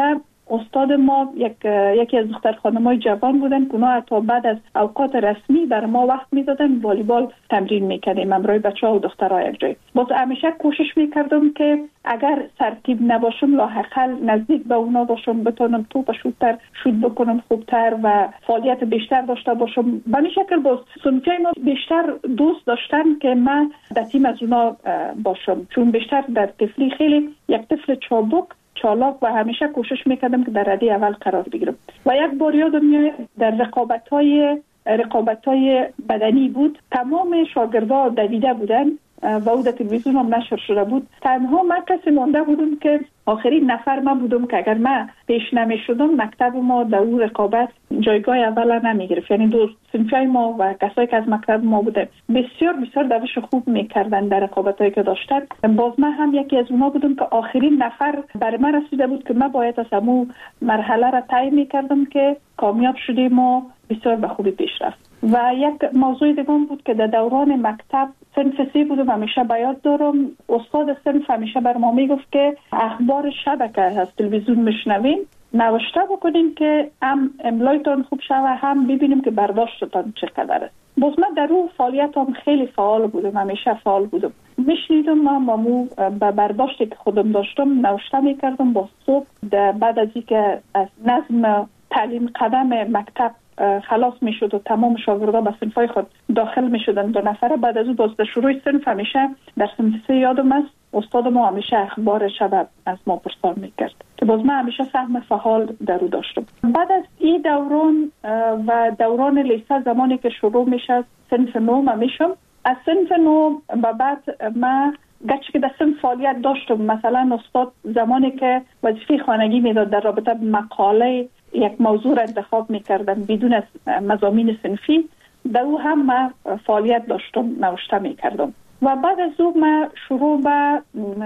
استاد ما یک یکی از دختر خانم‌های جوان بودن که اونا تا بعد از اوقات رسمی بر ما وقت می‌دادن والیبال تمرین می‌کردیم همراه بچه‌ها و دخترها یک جای. باز همیشه کوشش می‌کردم که اگر ترتیب نباشم لااقل نزدیک به اونا باشم، بتونم توپ شوت‌تر شوت بکنم خوبتر و فعالیت بیشتر داشته باشم. به این شکل باز صنفیای ما بیشتر دوست داشتن که من در تیم از اونا باشم، چون بیشتر در طفلی خیلی یک طفل چابک چالاک و همیشه کوشش میکردم که در رده اول قرار بگیرم. و یک بار یادم میاد در رقابت‌های رقابت‌های بدنی بود، تمام شاگردها دویده بودن و او در تلویزیون هم نشر شده بود. تنها من کسی مانده بودم که آخرین نفر من بودم که اگر من پیش نمی شدم مکتب ما در اون رقابت جایگاه اول نمی گرفت. یعنی دو صنفای ما و کسایی که از مکتب ما بوده بسیار بسیار دوش خوب میکردن در رقابتایی که داشتن. باز من هم یکی از اونا بودم که آخرین نفر بر من رسیده بود که من باید از همو مرحله را طی میکردم که کامیاب شدیم و بسیار به خوبی پیش رفت. و یک موضوع دیگه بود که در دوران مکتب صنف سی بودم، همیشه به یاد دارم استاد صنف همیشه بر ما میگفت که اخبار شبکه از تلویزیون میشنوین نوشته بکنین که هم املایتان خوب شوه هم ببینیم که برداشتتان چقدر است. باز من در اون فعالیت هم خیلی فعال بودم، همیشه فعال بودم. میشنیدم من با مو به برداشتی که خودم داشتم نوشته میکردم. با صبح بعد از اینکه از نظم تعلیم قدم مکتب خلاص می شد و تمام شاگردان به صنفای خود داخل می شدن دو نفره، بعد از اون باز در شروع صنف همیشه در صنف سه یادم است استاد ما همیشه اخبار شب از ما پرسان می کرد که باز من همیشه سهم فعال در او داشتم. بعد از این دوران و دوران لیسه زمانی که شروع می شد صنف نو ما می شم. از صنف نو و بعد من گرچه که در صنف فعالیت داشتم، مثلا استاد زمانی که وظیفه خانگی می داد در رابطه به مقاله یک موضوع را انتخاب می‌کردم بدون از مضامین صنفی، در او هم من فعالیت داشتم، نوشته می‌کردم. و بعد از او من شروع به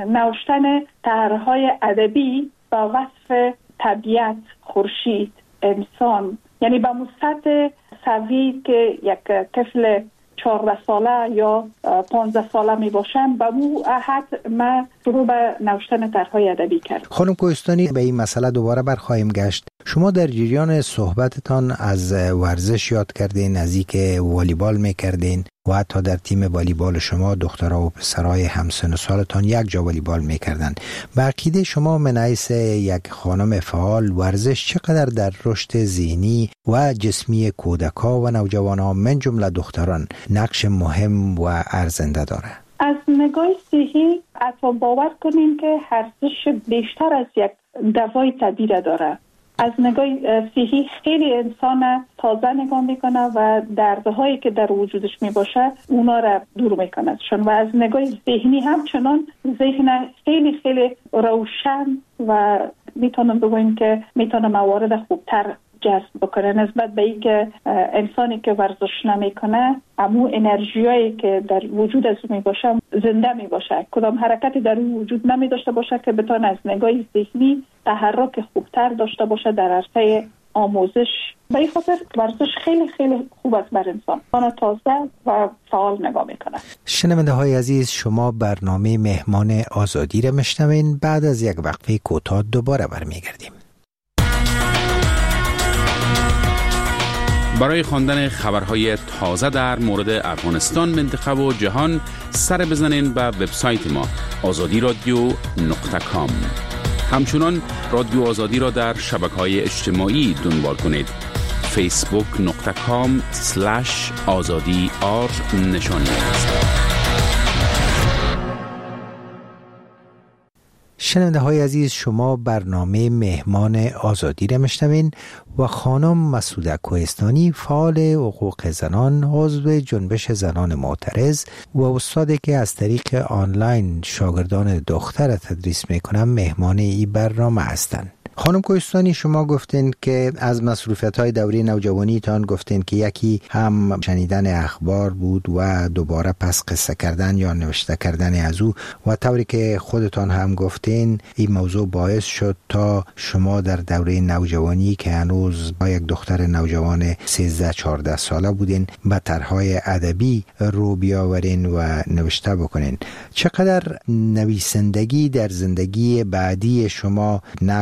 نوشتن طرح‌های ادبی با وصف طبیعت، خورشید، انسان، یعنی به سطح سوی که یک طفل چهارده ساله یا پانزده ساله می باشم به اون حد من شروع به نوشتن طرح‌های ادبی کردم. خانم کوهستانی، به این مسئله دوباره برخواهیم گشت. شما در جریان صحبتتان از ورزش یاد کردین، از اینکه والیبال میکردین و حتی در تیم والیبال شما دخترها و پسرای همسن و سالتان یک جا والیبال میکردن. به عقیده شما من حیث یک خانم فعال ورزش چقدر در رشد ذهنی و جسمی کودک‌ها و نوجوانان من جمله دختران نقش مهم و ارزنده داره؟ از نگاه صحی حتی باور کنین که ورزش بیشتر از یک دوای طبیعی داره. از نگاه صحی خیلی انسان تازه نگاه میکنه و دردهایی که در وجودش میباشه اونا را دور میکنه و از نگاه ذهنی همچنان ذهن خیلی خیلی روشن و میتونم بگویم که میتونه موارد خوبتر جذب بکنه نسبت به اینکه انسانی که ورزش نمیکنه همون انرژیایی که در وجود از می باشه زنده می باشه، کدام حرکتی در اون وجود نمی داشته باشه که بتونه از نگاه ذهنی تحرک خوبتر داشته باشه در عرصه آموزش. به این خاطر ورزش خیلی خیلی خوب است بر انسان، آن تازه و فعال نگاه میکنه. شنونده های عزیز، شما برنامه مهمان آزادی را میشنوین. بعد از یک وقفه کوتاه دوباره برمیگردیم. برای خواندن خبرهای تازه در مورد افغانستان، منطقه و جهان سر بزنین به وبسایت ما آزادی رادیو نقطه کام. همچنان رادیو آزادی را در شبکه‌های اجتماعی دنبال کنید. فیسبوک نقطه کام سلش آزادی آر نشانی است. شنونده های عزیز، شما برنامه مهمان آزادی را میشنوین و خانم مسعوده کوهستانی، فعال حقوق زنان، عضو جنبش زنان معترض و استادی که از طریق آنلاین شاگردان دختر تدریس میکنن، مهمان این برنامه هستند. خانم کوهستانی، شما گفتین که از مصروفیت‌های دوره نوجوانیتان گفتین که یکی هم شنیدن اخبار بود و دوباره پس قصه کردن یا نوشته کردن از او و طوری که خودتان هم گفتین این موضوع باعث شد تا شما در دوره نوجوانی که هنوز با یک دختر نوجوان سیزده چهارده ساله بودین به طرح‌های ادبی رو بیاورین و نوشته بکنین. چقدر نویسندگی در زندگی بعدی شما نقش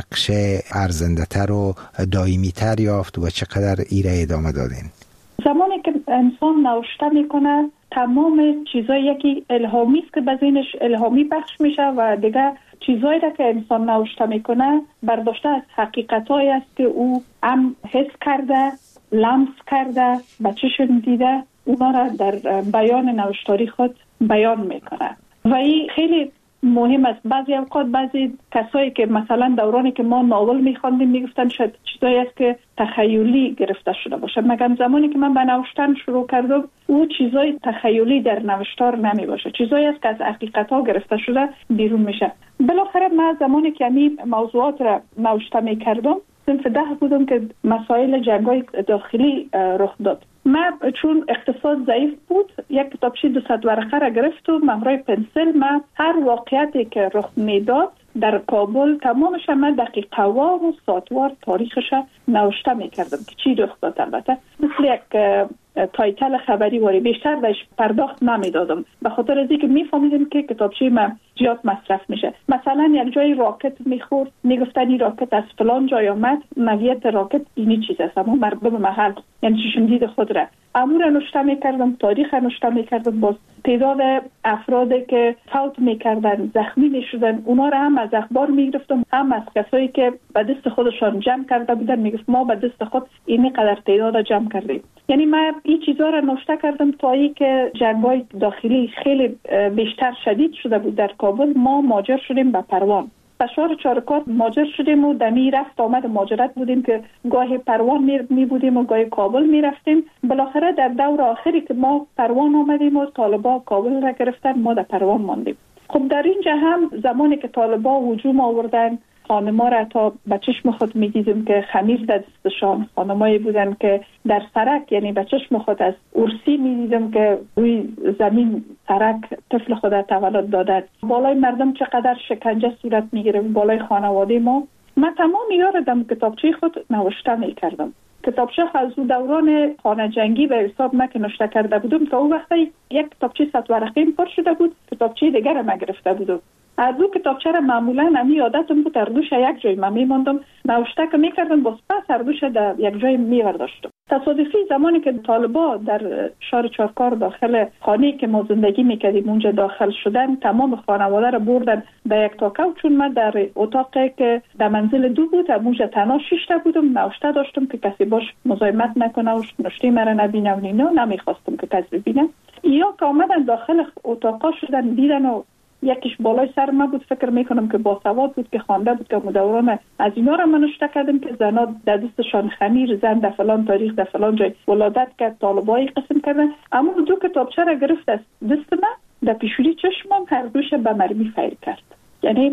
ارزنده تر و دائمی تر یافت و چقدر ایره ادامه دادین؟ زمانی که انسان نوشته میکنه تمام چیزایی یکی الهامی است که به ذهنش الهامی بخش میشه و دیگه چیزایی را که انسان نوشته میکنه برداشته از حقیقتایی است که او هم حس کرده، لمس کرده، به چشم دیده، اونا را در بیان نوشتاری خود بیان میکنه و این خیلی مهم است. بعضی اوقات بعضی کسایی که مثلا دورانی که ما ناول میخواندیم میگفتن شاید چیزایی است که تخیلی گرفته شده باشه، مگر زمانی که من به نوشتن شروع کردم او چیزای تخیلی در نوشتار نمی باشه، چیزایی است که از حقیقت ها گرفته شده بیرون میشه. بالاخره من زمانی که این موضوعات را نوشته میکردم صنف ده بودم که مسائل جنگای داخلی رخ داد. من چون اقتصاد ضعیف بود یک کتابچه دویست ورقه را گرفت و همراه پنسل من هر واقعیتی که رخ میداد در کابل تمامش من دقیقه وار و ساعتوار تاریخش نوشته میکردم که چی رخ داد. البته مثل یک تایتل خبری واری بیشتر بهش پرداخت نمیدادم به خاطر از اینکه میفهمیدم که کتابچه من زیاد مصرف میشه. مثلا یک جای راکت میخورد میگفتن این راکت از فلان جای آمد، نوعیت راکت اینی چیز است، اما مردم محل یعنی چشم دید خود را امور نوشته میکردم، تاریخ نوشته میکردم، باز تعداد افرادی که فوت میکردن، زخمی میشدن، اونا را هم از اخبار میگرفتم، هم از کسایی که به دست خودشان جمع کرده بودن میگفت ما به دست خود این قدر تعداد جمع کردیم. یعنی من این چیزا را نوشته کردم تا ای که جنگای داخلی خیلی بیشتر شدید شده بود در کابل، ما ماجر شدیم به پروان. بشار چارکار ماجر شدیم و دمی رفت آمد ماجرت بودیم که گاهی پروان می, می بودیم و گاهی کابل می رفتیم. بالاخره در دور آخری که ما پروان آمدیم و طالبا کابل را گرفتن، ما در پروان ماندیم. خب در اینجا هم زمانی که طالبا هجوم آوردن خانما را تا به چشم خود می دیدیم که خمیر در دستشان، خانمایی بودن که در سرک یعنی به چشم خود از ارسی می دیدیم که روی زمین سرک طفل خود تولد دادن. بالای مردم چقدر شکنجه صورت می گرفت، بالای خانواده ما. من تمام یادم کتابچه خود نوشته می کردم. کتابچه از دوران خانه جنگی به حساب من که نوشته کرده بودم تا اون وقتی یک کتابچه صد ورقه پر شده بود، کتابچه دیگر را من گرفته بودم. از دو کتابچه را معمولا امی یادتم بود هر دوش یک جای من میماندم نوشته که میکردم، باز پس هر دوش در یک جای میورداشتم. تصادفی زمانی که طالبا در شهر چارکار داخل خانه‌ای که ما زندگی میکردیم اونجا داخل شدن، تمام خانواده را بردن به یک تاکه و چون من در اتاقی که در منزل دو بود اونجا تنها شیشته بودم، نوشته داشتم که کسی باش مزاحمت نکنه و نوشته مرا نبینه و اینا، نمیخواستم که کسی ببینه. یا که آمدن داخل اتاقا شدن دیدن و یکیش بالای سر ما بود، فکر میکنم که باسواد بود که خوانده بود که مدوران از اینا را من نوشته کردم که زنا در دستشان خمیر، زن در فلان تاریخ در فلان جای ولادت کرد، طالبایی قسم کردن. اما دو کتابچه را گرفت از دست من، در پیشوری چشمم هر دوش به مرمی فیر کرد. یعنی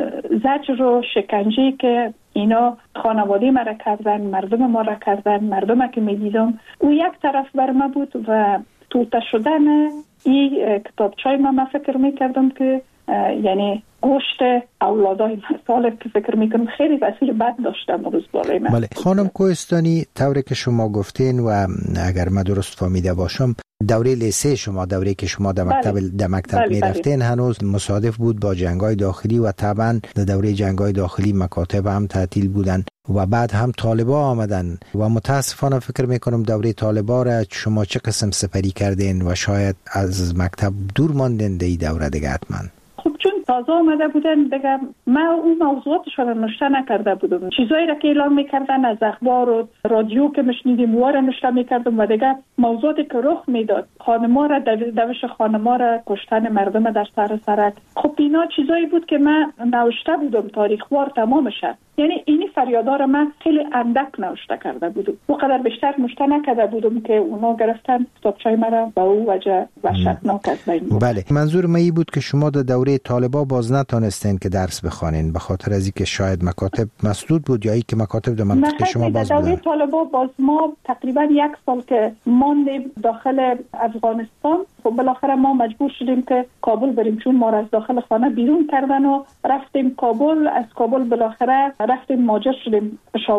زجر و شکنجه که اینا خانواده ما را کردن، مردم ما را کردن، مردم که میدیدم او یک طرف بر ما بود و توته شدن این کتابچای من من فکر میکردم که یعنی گوشت اولادای مثال که فکر میکنم خیلی تاثیر بد داشتم روز بالای من. بله خانم کوهستانی، طوری که شما گفتین و اگر من درست فهمیده باشم دوره لیسه شما، دوره که شما در مکتب بله. در مکتب بله. میرفتین بله. هنوز مصادف بود با جنگای داخلی و طبعا در دوره جنگای داخلی مکاتب هم تعطیل بودن و بعد هم طالبا آمدن و متاسفانه فکر میکنم دوره طالبا را شما چه قسم سپری کردین و شاید از مکتب دور ماندین در این دوره دیگه حتما؟ خب چون تازه آمده بودن دیگه من اون موضوعاتشون رو نوشته نکرده بودم، چیزایی را که اعلام میکردن از اخبار و رادیو که میشنیدیم واره نوشته میکردم و دیگه موضوعاتی که رخ میداد، خانما را دوش خانما را کشتن مردم در سر سرک، خب اینا چیزایی بود که من نوشته بودم تاریخ وار تمام شد. یعنی اینی فریادا را من خیلی اندک نوشته کرده بودم، وقدر بیشتر نوشته نکرده بودم که اونا گرفتن کتابچه‌ی مرا با او وجه وحشتناک از بین بود. بله منظور من این بود که شما در دوره طالبا باز نتونستین که درس بخوانین به خاطر از اینکه شاید مکاتب مسدود بود یا ای که مکاتب در منطقه شما باز بودن. دوره طالبا باز ما تقریبا یک سال که ماندیم داخل افغانستان، خب بالاخره ما مجبور شدیم که کابل بریم چون ما را از داخل خانه بیرون کردن و رفتیم کابل. از کابل بالاخره رفتیم ماجر شدیم پشاور.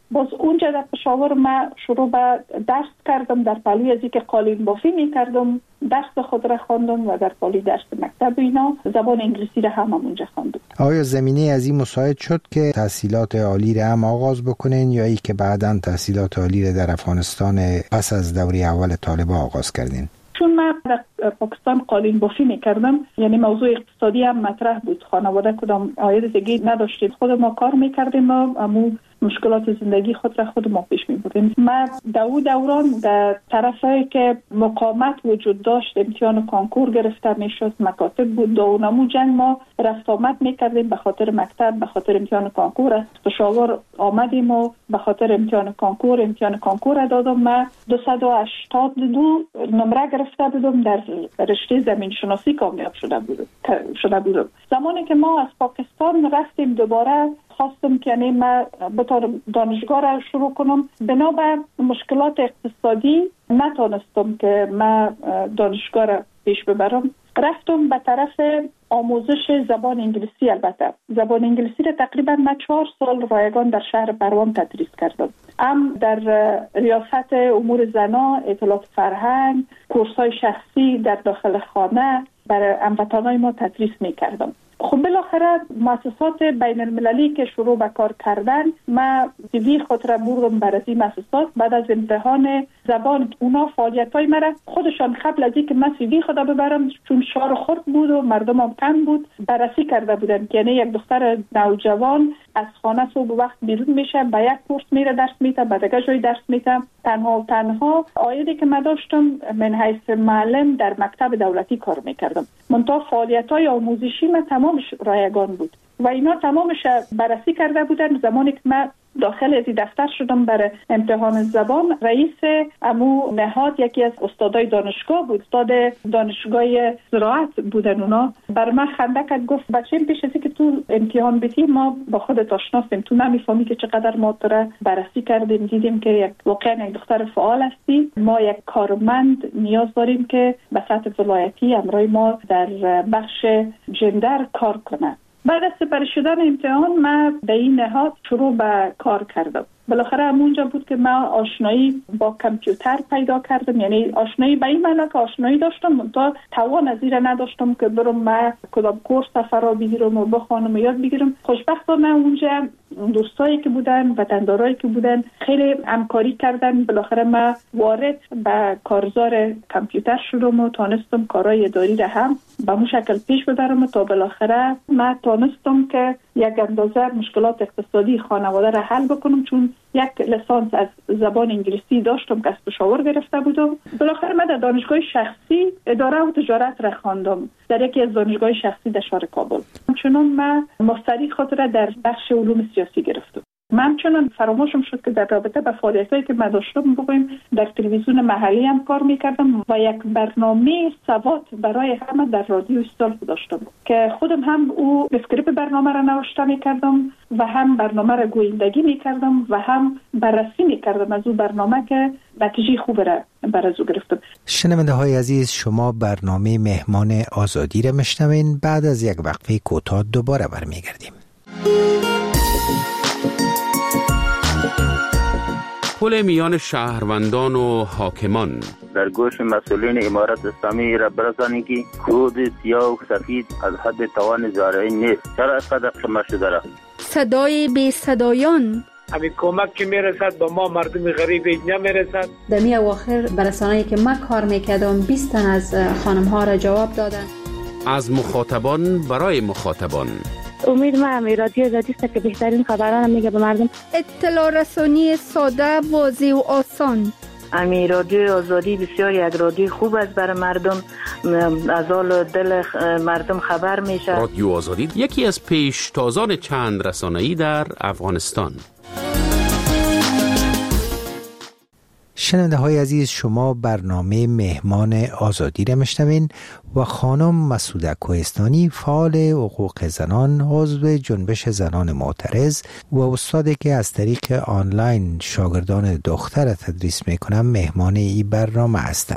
باز اونجا در پشاور من شروع به درس کردم، در پهلوی از اینکه قالین بافی میکردم درس خود را خواندم و در پهلوی درس مکتب اینا زبان انگلیسی را هم اونجا خواندم. آیا زمینه از این مساعد شد که تحصیلات عالی را هم آغاز بکنین یا ای که بعداً تحصیلات عالی را در افغانستان پس از دوره اول طالبان آغاز کردین؟ چون من در پاکستان قالین بافی میکردم، یعنی موضوع اقتصادی هم مطرح بود، خانواده کدام عاید دیگه نداشتیم، خود ما کار میکردیم و امو مشکلات زندگی خود را خود ما پیش میبردیم. من دو دوران در طرفی که مقاومت وجود داشت، امتحان کانکور گرفته میشد، مکاتب بود، دو نمو جنگ ما رفت آمد میکردیم به خاطر مکتب، به خاطر امتحان کانکور. از پشاور آمدیم و به خاطر امتحان کانکور امتحان کانکور دادم. من دویست و هشتاد و دو نمره گرفته بودم، در رشته زمین شناسی کامیاب شده بودم شده بودم زمانی که ما از پاکستان رفتیم دوباره خواستم که یعنی من بطور دانشگاه را شروع کنم. بنابر مشکلات اقتصادی نتونستم که من دانشگاه را پیش ببرم. رفتم به طرف آموزش زبان انگلیسی. البته زبان انگلیسی را تقریبا من چهار سال رایگان در شهر بروان تدریس کردم. هم در ریاست امور زنا، اطلاعات فرهنگ، کورس‌های شخصی در داخل خانه برای هموطنان ما تدریس می‌کردم. خب بالاخره مؤسسات بین المللی که شروع به کار کردن، ما سیوی خود را بردم برای این مؤسسات. بعد از امتحان زبان اونا فعالیت‌های مرا خودشان قبل از اینکه من سیوی خود ببرم، چون شهر خرد بود و مردم هم کم بود، بررسی کرده بودن که یعنی یک دختر نوجوان از خانه صبح وقت بیرون میشه، به یک کورس میره درس میده، به دیگه جای درس میده، تنها و تنها عایدی که من داشتم من حیث معلم در مکتب دولتی کار میکردم. منتها فعالیت‌های آموزشی من تمامش رایگان بود و اینا تمامش بررسی کرده بودن. زمانی که من داخل از دفتر شدم برای امتحان زبان، رئیس امو نهاد یکی از استادای دانشگاه بود، استاد دانشگاه زراعت بودن. اونا بر من خنده کرد، گفت بچه‌م پیش از اینکه تو امتحان بدی ما با خودت آشناستیم، تو نمیفهمی که چقدر ما تو را بررسی کردیم، دیدیم که یک واقعا یک دختر فعال هستی. ما یک کارمند نیاز داریم که به سطح ولایتی امروی ما در بخش جندر کار کنه. بعد از سپری شدن امتحان من به این نهاد شروع به کار کردم. بالاخره همونجا بود که من آشنایی با کامپیوتر پیدا کردم، یعنی آشنایی به این معنی که آشنایی داشتم تا توان از این نداشتم که برم من کدام کورس فرا بگیرم و بخوانم و یاد بگیرم. خوشبختانه اونجا دوستایی که بودن، وطندارایی که بودن خیلی همکاری کردن. بالاخره من وارد به کارزار کامپیوتر شدم و تونستم کارهای اداری را هم به اون شکل پیش ببرم تا بالاخره من تونستم که یک اندازه مشکلات اقتصادی خانواده را حل بکنم، چون یک لیسانس از زبان انگلیسی داشتم که از پشاور گرفته بودم. بالاخره من در دانشگاه شخصی اداره و تجارت را خواندم، در یکی از دانشگاه شخصی در شهر کابل. همچنان من ماستری خود را در بخش علوم سیاسی گرفتم. من چنان فراموشم شد که در رابطه با فعالیتایی که من داشتم بگویم در تلویزیون محلی هم کار میکردم و یک برنامه سواد برای همه در رادیو استال داشتم که خودم هم او اسکریپت برنامه را نوشته میکردم و هم برنامه را گویندگی میکردم و هم بررسی میکردم از او برنامه که نتیجه خوب را بر از او گرفتم. شنونده های عزیز، شما برنامه مهمان آزادی را میشنوین. بعد از یک وقفه کوتاه دوباره برمیگردیم. پل میان شهروندان و حاکمان در گوش مسئولین امارت اسلامی را برسانید که کود سیاه و سفید از حد توان زارعین نیست. چرا اینقدر شما شده را؟ صدای بی صدایان، همین کمک که میرسد با ما مردم غریب نمیرسد. در می اواخر برسانه‌ای که من کار میکردم بیست تن از خانم ها را جواب دادن. از مخاطبان برای مخاطبان. امید ما می رادیو آزادی است که بهترین خبران میگه به مردم. اطلاع رسانی ساده، واضح و آسان. امی رادیو آزادی بسیار یک رادیو خوب است برای مردم، از حال دل مردم خبر میشه. رادیو آزادی یکی از پیشتازان چند رسانه‌ای در افغانستان. شنونده های عزیز، شما برنامه مهمان آزادی را میشنوین و خانم مسعوده کوهستانی، فعال حقوق زنان، عضو جنبش زنان معترض و استادی که از طریق آنلاین شاگردان دختر تدریس میکنن، مهمان این برنامه هستند.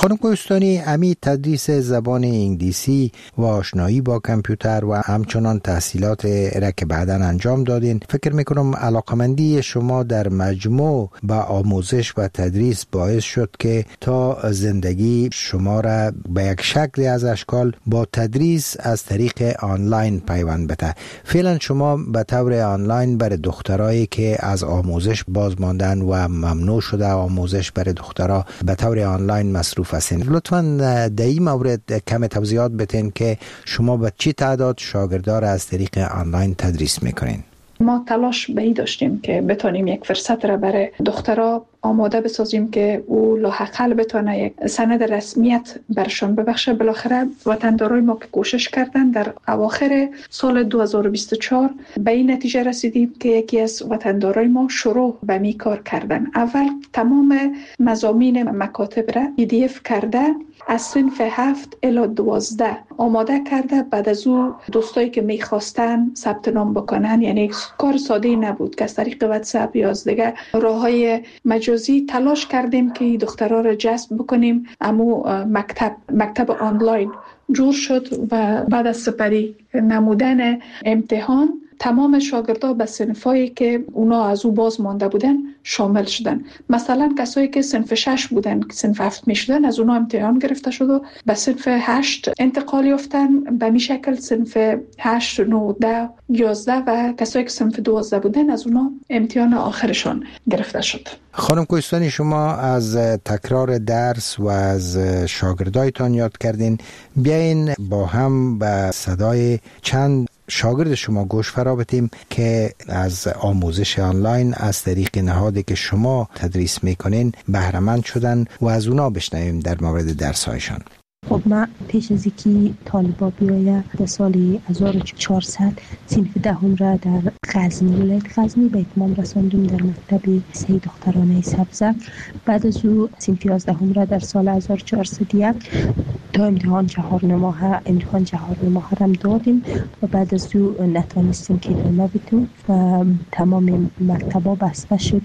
خانم کوهستانی، امی تدریس زبان انگلیسی و آشنایی با کامپیوتر و همچنان تحصیلات را که بعداً انجام دادین، فکر میکنم علاقمندی شما در مجموع با آموزش و تدریس باعث شد که تا زندگی شما را به یک شکل از اشکال با تدریس از طریق آنلاین پیوند بده. فعلا شما به طور آنلاین برای دخترایی که از آموزش باز ماندن و ممنوع شده آموزش برای دخترها به طور آنلاین مصروف هستین. لطفاً در این مورد کم توضیحات بتین که شما به چی تعداد شاگردا را از طریق آنلاین تدریس میکنین؟ ما تلاش به این داشتیم که بتونیم یک فرصت را برای دخترها آماده بسازیم که او لاحقل بتونه یک سند رسمیت برشان ببخشه. بالاخره وطندارای ما که کوشش کردن در اواخر سال دو هزار و بیست و چهار به این نتیجه رسیدیم که یکی از وطندارای ما شروع به می کار کردن. اول تمام مضامین مکاتب را پی دی اف کرده از صنف هفت الی دوازده آماده کرده. بعد از او دوستایی که میخواستن ثبت نام بکنن، یعنی کار ساده نبود که از طریق واتساپ یا از دیگه راههای مجازی تلاش کردیم که دخترها را جذب بکنیم. اما مکتب مکتب آنلاین جور شد و بعد از سپری نمودن امتحان تمام شاگردها به صنفایی که اونا از او باز مانده بودن شامل شدن. مثلا کسایی که صنف شش بودن که صنف هفت می شدن از اونا امتحان گرفته شد و به صنف هشت انتقال یافتن. به می شکل صنف هشت، نه، ده، یازده و کسایی که صنف دوازده بودن از اونا امتحان آخرشان گرفته شد. خانم کوهستانی، شما از تکرار درس و از شاگردایتان یاد کردین. بیاین با هم به صدای چند شاگرد شما گوش فرا بدیم که از آموزش آنلاین از طریق نهادی که شما تدریس میکنین بهره مند شدن و از اونا بشنویم در مورد درس هایشان. خب من پیش از اینکه طالبا بیاید در سال هزار و چهارصد صنف دهم را در غزنی ولایت غزنی به اتمام رساندم در مکتب سه دخترانه سبزه. بعد از او صنف یازدهم را در سال هزار و چهارصد یک تا امتحان چهار ماه امتحان چهار ماه هم دادیم و بعد از او نتوانستیم که ادامه بدیم و تمام مکتبا بسته شد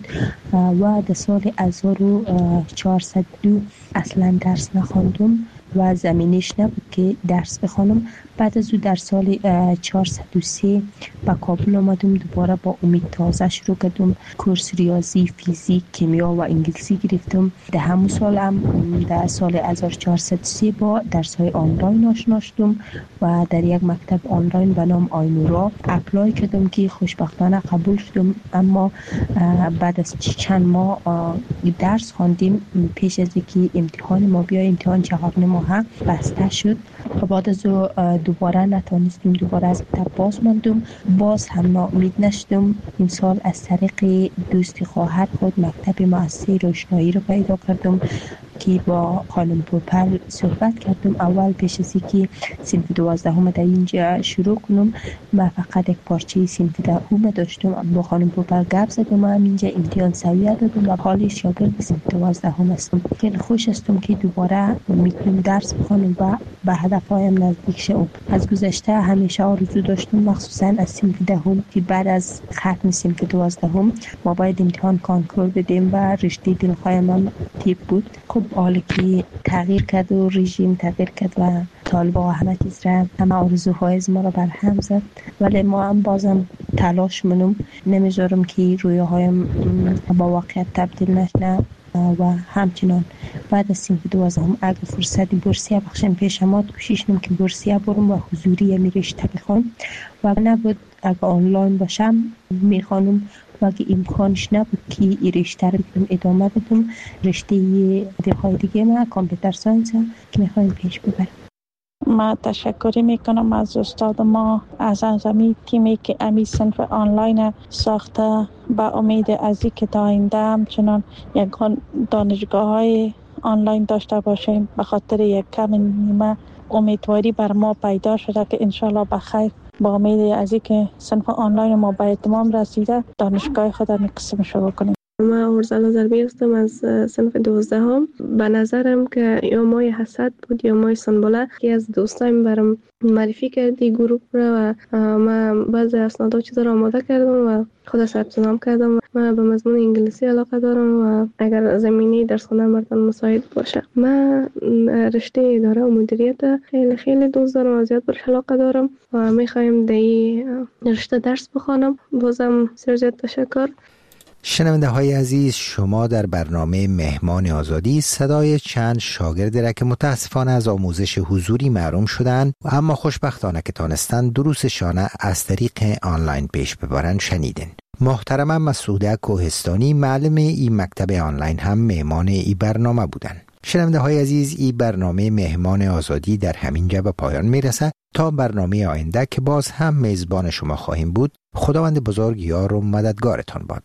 و در سال هزار و چهارصد و دو اصلا درس نخواندم و زمینش نبود که درس بخوانم. بعد از او در سال چهارصد و سه به کابل آمدم، دوباره با امید تازه شروع کردم. کورس ریاضی، فیزیک، کیمیا و انگلیسی گرفتم. در همون سال هم در سال هزار و چهارصد و سه با درس های آنلاین آشنا شدم و در یک مکتب آنلاین به نام آینورا اپلای کردم که خوشبختانه قبول شدم. اما بعد از چند ماه درس خواندیم پیش از اینکه امتحان ما بیای امتحان چهار ماه بسته شد و بعد از دوباره نتونستیم دوباره از مکتب باز ماندم. باز هم ناامید نشدم. این سال از طریق دوست خواهر خود مکتب مؤسسه روشنایی رو پیدا کردم که با خانم پوپل صحبت کردم. اول پیش از اینکه صنف دوازدهم در اینجا شروع کنم من فقط یک پارچه صنف دهم داشتم. با خانم پوپل گپ زدم و اینجا امتحان سویه دادم و حالی شاگرد صنف دوازدهم هستم. خیلی خوش هستم که دوباره میتونم درس بخوانم و به هدفهایم نزدیک شدم. از گذشته همیشه آرزو داشتم مخصوصا از صنف دهم که بعد از ختم صنف دوازدهم ما باید امتحان کانکور بدیم و رشته دلخواهیم هم طب بود. خب حالا که تغییر کرد و رژیم تغییر کرد و طالبا و همه چیز را همه آرزوهای از ما را برهم زد، ولی ما هم بازم تلاش منم نمیذارم که رویاهایم با واقعیت تبدیل نشنه و همچنان بعد از صنف دوازدهم اگه فرصت بورسیه بخشم پیشنهاد کوشش نم که بورسیه برم و حضوری می رشته بخوام و نبود اگه آنلاین باشم میخوانم و اگه امکانش نبود که این رشته رو ادامه بدم. رشته دلهای دیگه ما کامپیوتر ساینس که میخوایم پیش ببرم. ما تشکر میکنم از استاد ما از انجامی تیمی که امی صنف آنلاین ساخته. با امید از اینکه تا آینده همچنان یک دانشگاه های آنلاین داشته باشیم. به خاطر یک کم نیمه امیدواری بر ما پیدا شده که انشالله بخیر. با امید از اینکه صنف آنلاین ما به اتمام رسیده دانشگاه خود می قسم شروع کنیم. من ارزلا زربی هستم از صنف دوازدهم. به نظرم که یا مای حسد بود یا مای سنبله که از دوستایم برام معرفی کردی گروه را و من بعضی اسناد و چیزا را آماده کردم و خود ثبت نام کردم. من به مضمون انگلیسی علاقه دارم و اگر زمینی درس خوندن براتون مساعد باشه. من رشته اداره و مدیریت خیلی خیلی دوست دارم و زیاد برش علاقه دارم و میخوایم در این رشته درس بخوانم. بازم بسیار تشکر. شنونده های عزیز، شما در برنامه مهمان آزادی صدای چند شاگرد را که متاسفانه از آموزش حضوری محروم شدند و اما خوشبختانه که تانستند دروسشان از طریق آنلاین پیش ببرند شنیدین. محترم مسعوده کوهستانی معلم این مکتب آنلاین هم مهمان این برنامه بودند. شنونده های عزیز، این برنامه مهمان آزادی در همین جا به پایان میرسه. تا برنامه آینده که باز هم میزبان شما خواهیم بود، خداوند بزرگ یار و مددگارتان باد.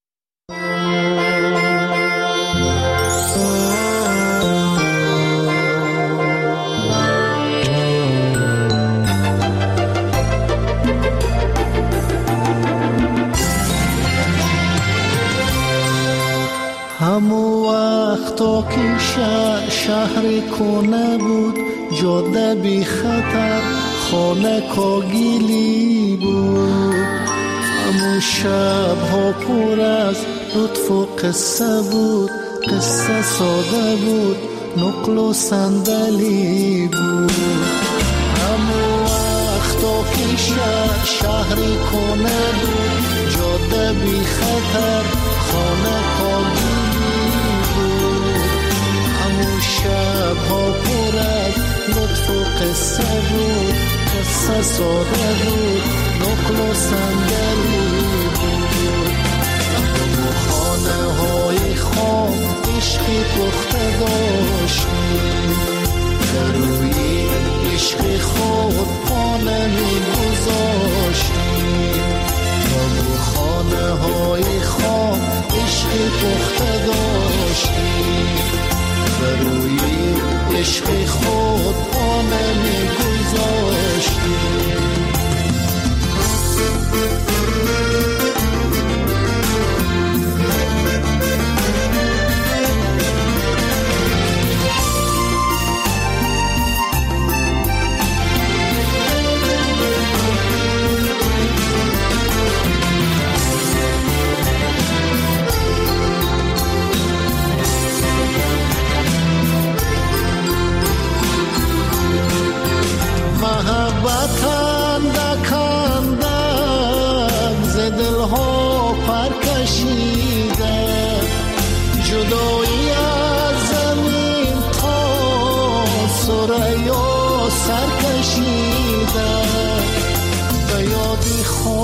همو وقتا که شهر شهر کنه بود، جاده بی خطر خانه کاگیلی بود. همو شب ها پر از لطف و قصه بود، قصه ساده بود، نقل و صندلی بود. همو وقتا که شهر شهر کنه بود، جاده بی خطر خانه کاگیلی بود. همو شب ها پر از لطف و قصه بود، قصه ساده بود، نقل و صندلی بود. همو خانه های خام عشقی پخته داشتیم، در روی عشق خود پانه می گذاشتیم. همو خانه های خام عشقی پخته داشتیم، در روی عشق خود پانه می گذاشتیم. جدایی از زمین تا سریا سر کشیده، به یادی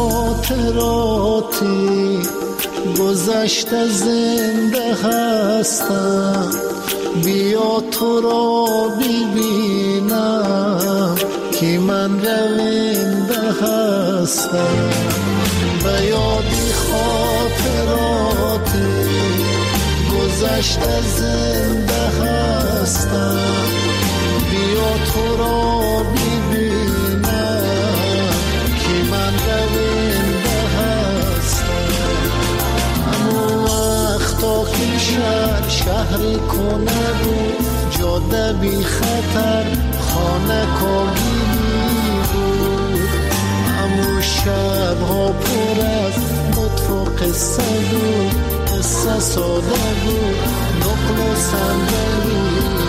خاطراتی گذشته زنده هستم. بیا تو را ببینم که من رونده هستم. به یادی خاطراتی گذشته زنده هستم. بیا تو را ببینم که من رونده هستم. همون وقتا که شهر شهر کنه بود، جاده بی خطر خانه کاگیلی بود. همون شب ها پر از لطف و قصه بود، قصه ساده بود، نقل و صندلی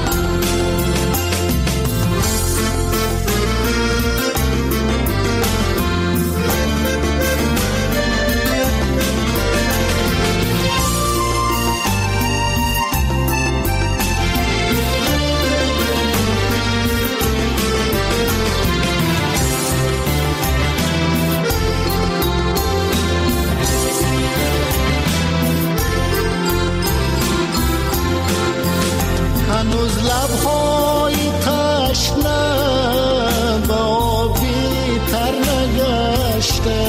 هنوز لبهای تشنه به آبی تر نگشته،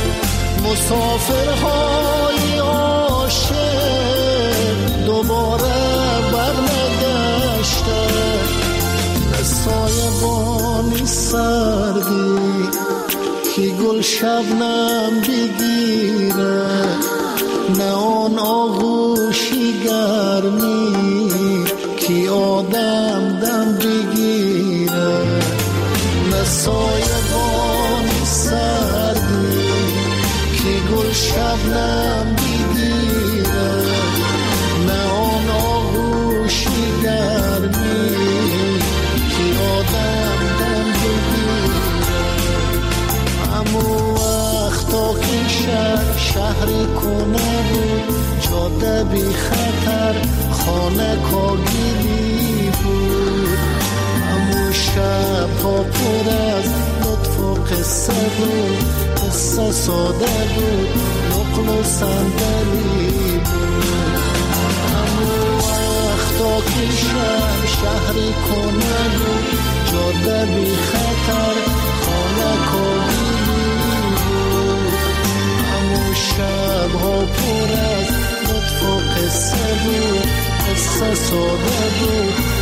مسافرهای عاشق دوباره برنگشته. سایبانی سردی که گل شبنم بگیره، نه آن آغوشی گرمی که آدم دم بگیره، نه سایبان سردی که گل شبنم بگیره، نه آن آغوشی گرمی که آدم دم بگیره. امو وقتا که شهر شهر کنه بود، جاده بی خطر خانه کاگیلی بود. امو شب ها پر از لطف و قصه بود، قصه ساده بود، نقل و صندلی بود. امو وقتا که شهر شهر کنه بود، جاده بی خطر خانه کاگیلی بود. امو شب ها پر از لطف و قصه بود، قصه ساده بود،